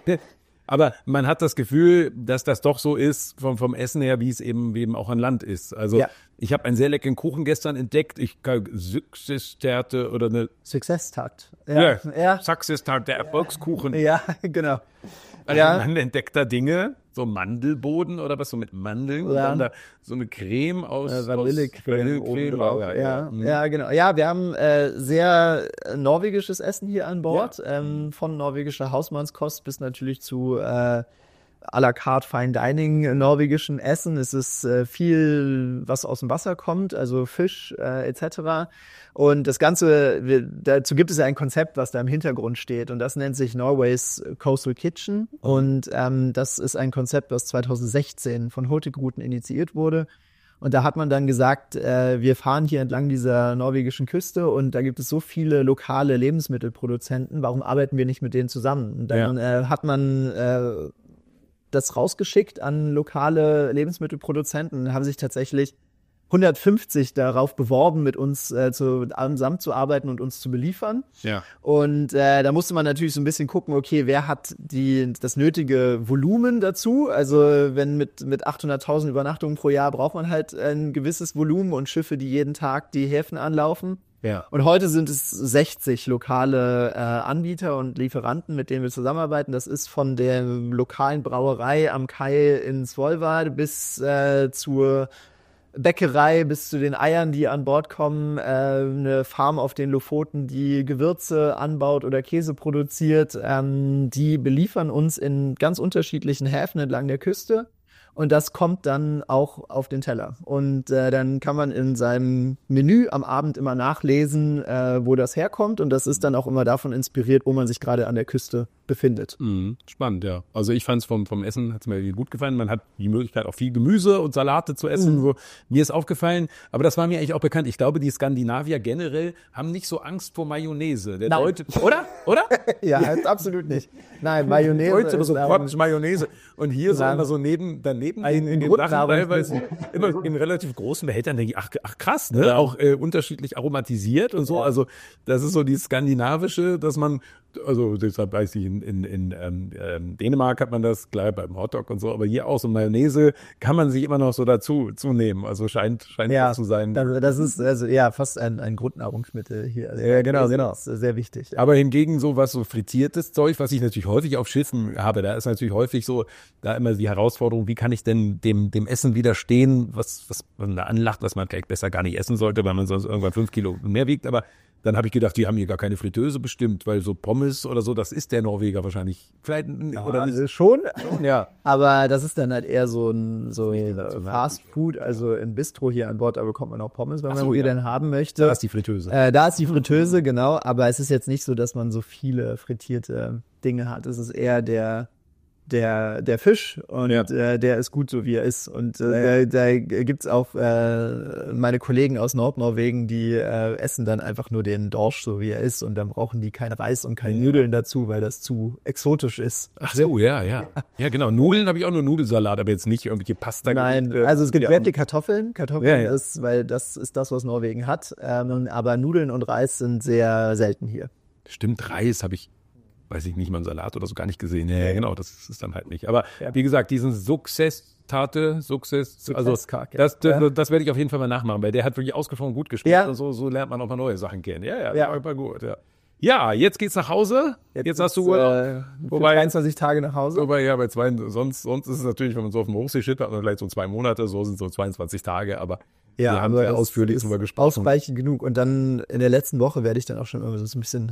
aber man hat das Gefühl, dass das doch so ist vom vom Essen her, wie es eben eben auch an Land ist. Also ja. ich habe einen sehr leckeren Kuchen gestern entdeckt. Ich kann Success-Tarte oder eine Success-Tarte. Ja, ja. ja. Success-Tarte, der Erfolgskuchen. Ja, genau. Also ja. man entdeckt da Dinge, so Mandelboden oder was, so mit Mandeln und ja. dann da so eine Creme aus äh, Vanillecreme. Vanillecreme. Ja, ja, ja. Mhm. ja, genau. Ja, wir haben äh, sehr norwegisches Essen hier an Bord, ja. ähm, von norwegischer Hausmannskost bis natürlich zu äh, à la carte Fine Dining norwegischen Essen. Es ist äh, viel, was aus dem Wasser kommt, also Fisch äh, et cetera. Und das Ganze, wir, dazu gibt es ja ein Konzept, was da im Hintergrund steht. Und das nennt sich Norway's Coastal Kitchen. Und ähm, das ist ein Konzept, was zwanzig sechzehn von Hurtigruten initiiert wurde. Und da hat man dann gesagt, äh, wir fahren hier entlang dieser norwegischen Küste und da gibt es so viele lokale Lebensmittelproduzenten. Warum arbeiten wir nicht mit denen zusammen? Und dann ja. äh, hat man äh, das rausgeschickt an lokale Lebensmittelproduzenten und haben sich tatsächlich hundertfünfzig darauf beworben, mit uns äh, zusammenzuarbeiten und uns zu beliefern. Ja. Und äh, da musste man natürlich so ein bisschen gucken, okay, wer hat die das nötige Volumen dazu? Also wenn mit mit achthunderttausend Übernachtungen pro Jahr braucht man halt ein gewisses Volumen und Schiffe, die jeden Tag die Häfen anlaufen. Ja. Und heute sind es sechzig lokale äh, Anbieter und Lieferanten, mit denen wir zusammenarbeiten. Das ist von der lokalen Brauerei am Kai in Svolvær bis äh, zur Bäckerei, bis zu den Eiern, die an Bord kommen, äh, eine Farm auf den Lofoten, die Gewürze anbaut oder Käse produziert. Ähm, die beliefern uns in ganz unterschiedlichen Häfen entlang der Küste. Und das kommt dann auch auf den Teller. Und äh, dann kann man in seinem Menü am Abend immer nachlesen, äh, wo das herkommt. Und das ist dann auch immer davon inspiriert, wo man sich gerade an der Küste befindet. Mhm. Spannend, ja. Also ich fand es vom, vom Essen, hat es mir gut gefallen. Man hat die Möglichkeit, auch viel Gemüse und Salate zu essen. Mhm. So, mir ist aufgefallen, aber das war mir eigentlich auch bekannt. Ich glaube, die Skandinavier generell haben nicht so Angst vor Mayonnaise. Der Deutsche, oder? Oder? Ja, absolut nicht. Nein, Mayonnaise. Deutsche ist sofort Mayonnaise. Und hier so immer so neben, daneben in, in den Sachen teilweise immer in relativ großen Behältern denke ich, ach, ach krass, ne? Auch äh, unterschiedlich aromatisiert und so. Ja. Also das ist so die skandinavische, dass man, also deshalb weiß ich, in, in, in ähm, Dänemark hat man das, klar, beim Hotdog und so, aber hier auch so Mayonnaise kann man sich immer noch so dazu zunehmen. Also scheint scheint ja, das zu sein. Das ist also ja fast ein, ein Grundnahrungsmittel hier. Also ja, genau, genau. Das ist sehr wichtig. Aber hingegen so was so frittiertes Zeug, was ich natürlich häufig auf Schiffen habe, da ist natürlich häufig so, da immer die Herausforderung, wie kann ich denn dem dem Essen widerstehen, was was man da anlacht, was man vielleicht besser gar nicht essen sollte, weil man sonst irgendwann fünf Kilo mehr wiegt, aber dann habe ich gedacht, die haben hier gar keine Fritteuse bestimmt, weil so Pommes oder so, das ist der Norweger wahrscheinlich. Vielleicht ja, oder also schon, ja. Aber das ist dann halt eher so ein so Fast Food, also im Bistro hier an Bord, da bekommt man auch Pommes, wenn man so, wo ja. ihr denn haben möchte. Da ist die Fritteuse. Äh, da ist die Fritteuse, genau. Aber es ist jetzt nicht so, dass man so viele frittierte Dinge hat. Es ist eher der der der Fisch und ja. äh, der ist gut so wie er ist und äh, da, da gibt's auch äh, meine Kollegen aus Nordnorwegen, die äh, essen dann einfach nur den Dorsch so wie er ist und dann brauchen die kein Reis und keine ja. Nudeln dazu, weil das zu exotisch ist. Ach so, ja, ja. Ja, genau. Nudeln habe ich auch nur Nudelsalat, aber jetzt nicht irgendwelche Pasta. Nein, also es gibt ja. wirklich Kartoffeln. Kartoffeln ja, ja. ist, weil das ist das, was Norwegen hat, ähm, aber Nudeln und Reis sind sehr selten hier. Stimmt, Reis habe ich weiß ich nicht, mal einen Salat oder so gar nicht gesehen. Ja, genau, das ist dann halt nicht. Aber wie gesagt, diesen Success-Tate, Success, also das, das, das, das werde ich auf jeden Fall mal nachmachen, weil der hat wirklich ausgesprochen gut gespielt ja. und so, so lernt man auch mal neue Sachen kennen. Ja, ja, ja. War gut, ja. Ja, jetzt geht's nach Hause. Jetzt, jetzt hast du Urlaub. Äh, wobei dreiundzwanzig Tage nach Hause. Wobei, ja, bei zwei, sonst, sonst ist es natürlich, wenn man so auf dem Hochseeschiff hat, vielleicht so zwei Monate, so sind so zweiundzwanzig Tage, aber ja, wir haben sehr ausführlich drüber gesprochen. Ausreichend genug. Und dann in der letzten Woche werde ich dann auch schon immer so ein bisschen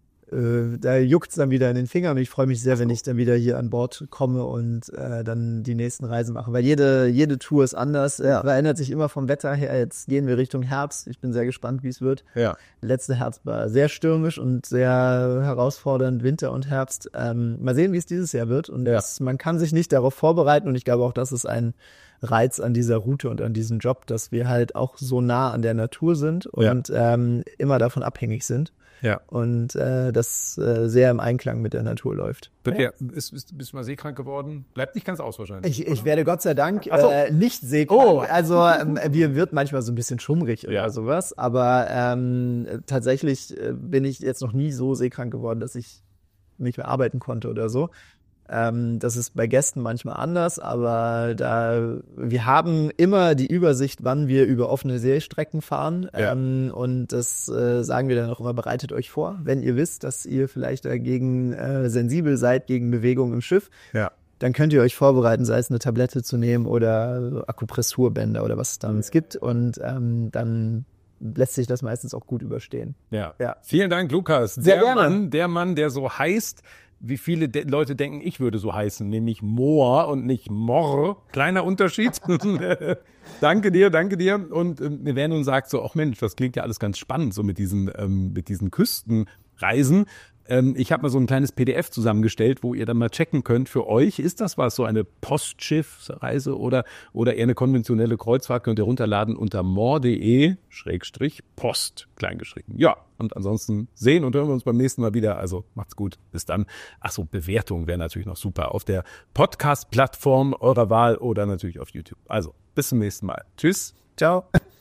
Äh, da juckt's dann wieder in den Fingern und ich freue mich sehr, wenn ich dann wieder hier an Bord komme und äh, dann die nächsten Reisen mache, weil jede jede Tour ist anders, ja. verändert sich immer vom Wetter her. Jetzt gehen wir Richtung Herbst. Ich bin sehr gespannt, wie es wird. Ja. Der letzte Herbst war sehr stürmisch und sehr herausfordernd, Winter und Herbst. Ähm, mal sehen, wie es dieses Jahr wird und ja. das, man kann sich nicht darauf vorbereiten und ich glaube auch, das ist ein Reiz an dieser Route und an diesem Job, dass wir halt auch so nah an der Natur sind und ja. ähm, immer davon abhängig sind. Ja. Und äh, das äh, sehr im Einklang mit der Natur läuft. Ja. Ist, ist, bist du mal seekrank geworden? Bleibt nicht ganz aus wahrscheinlich. Ich, ich werde Gott sei Dank so. äh, nicht seekrank. Oh. Also ähm, mir wird manchmal so ein bisschen schummrig ja. oder sowas. Aber ähm, tatsächlich äh, bin ich jetzt noch nie so seekrank geworden, dass ich nicht mehr arbeiten konnte oder so. Ähm, das ist bei Gästen manchmal anders, aber da wir haben immer die Übersicht, wann wir über offene Seestrecken fahren ja. ähm, und das äh, sagen wir dann auch immer, bereitet euch vor, wenn ihr wisst, dass ihr vielleicht dagegen äh, sensibel seid gegen Bewegungen im Schiff, ja. dann könnt ihr euch vorbereiten, sei es eine Tablette zu nehmen oder Akupressurbänder oder was es damals gibt und ähm, dann lässt sich das meistens auch gut überstehen. Ja, ja. Vielen Dank, Lukas. Sehr der gerne. Mann, der Mann, der so heißt, wie viele de- Leute denken, ich würde so heißen, nämlich Moor und nicht Morr. Kleiner Unterschied. Danke dir, danke dir. Und ähm, wer nun sagt so, ach Mensch, das klingt ja alles ganz spannend, so mit diesen, ähm, mit diesen Küstenreisen. Ähm, ich habe mal so ein kleines P D F zusammengestellt, wo ihr dann mal checken könnt für euch. Ist das was, so eine Postschiffsreise oder, oder eher eine konventionelle Kreuzfahrt? Könnt ihr runterladen unter moor.de Schrägstrich Post, kleingeschrieben. Ja, und ansonsten sehen und hören wir uns beim nächsten Mal wieder. Also macht's gut. Bis dann. Ach so, Bewertung wäre natürlich noch super auf der Podcast-Plattform eurer Wahl oder natürlich auf YouTube. Also bis zum nächsten Mal. Tschüss. Ciao.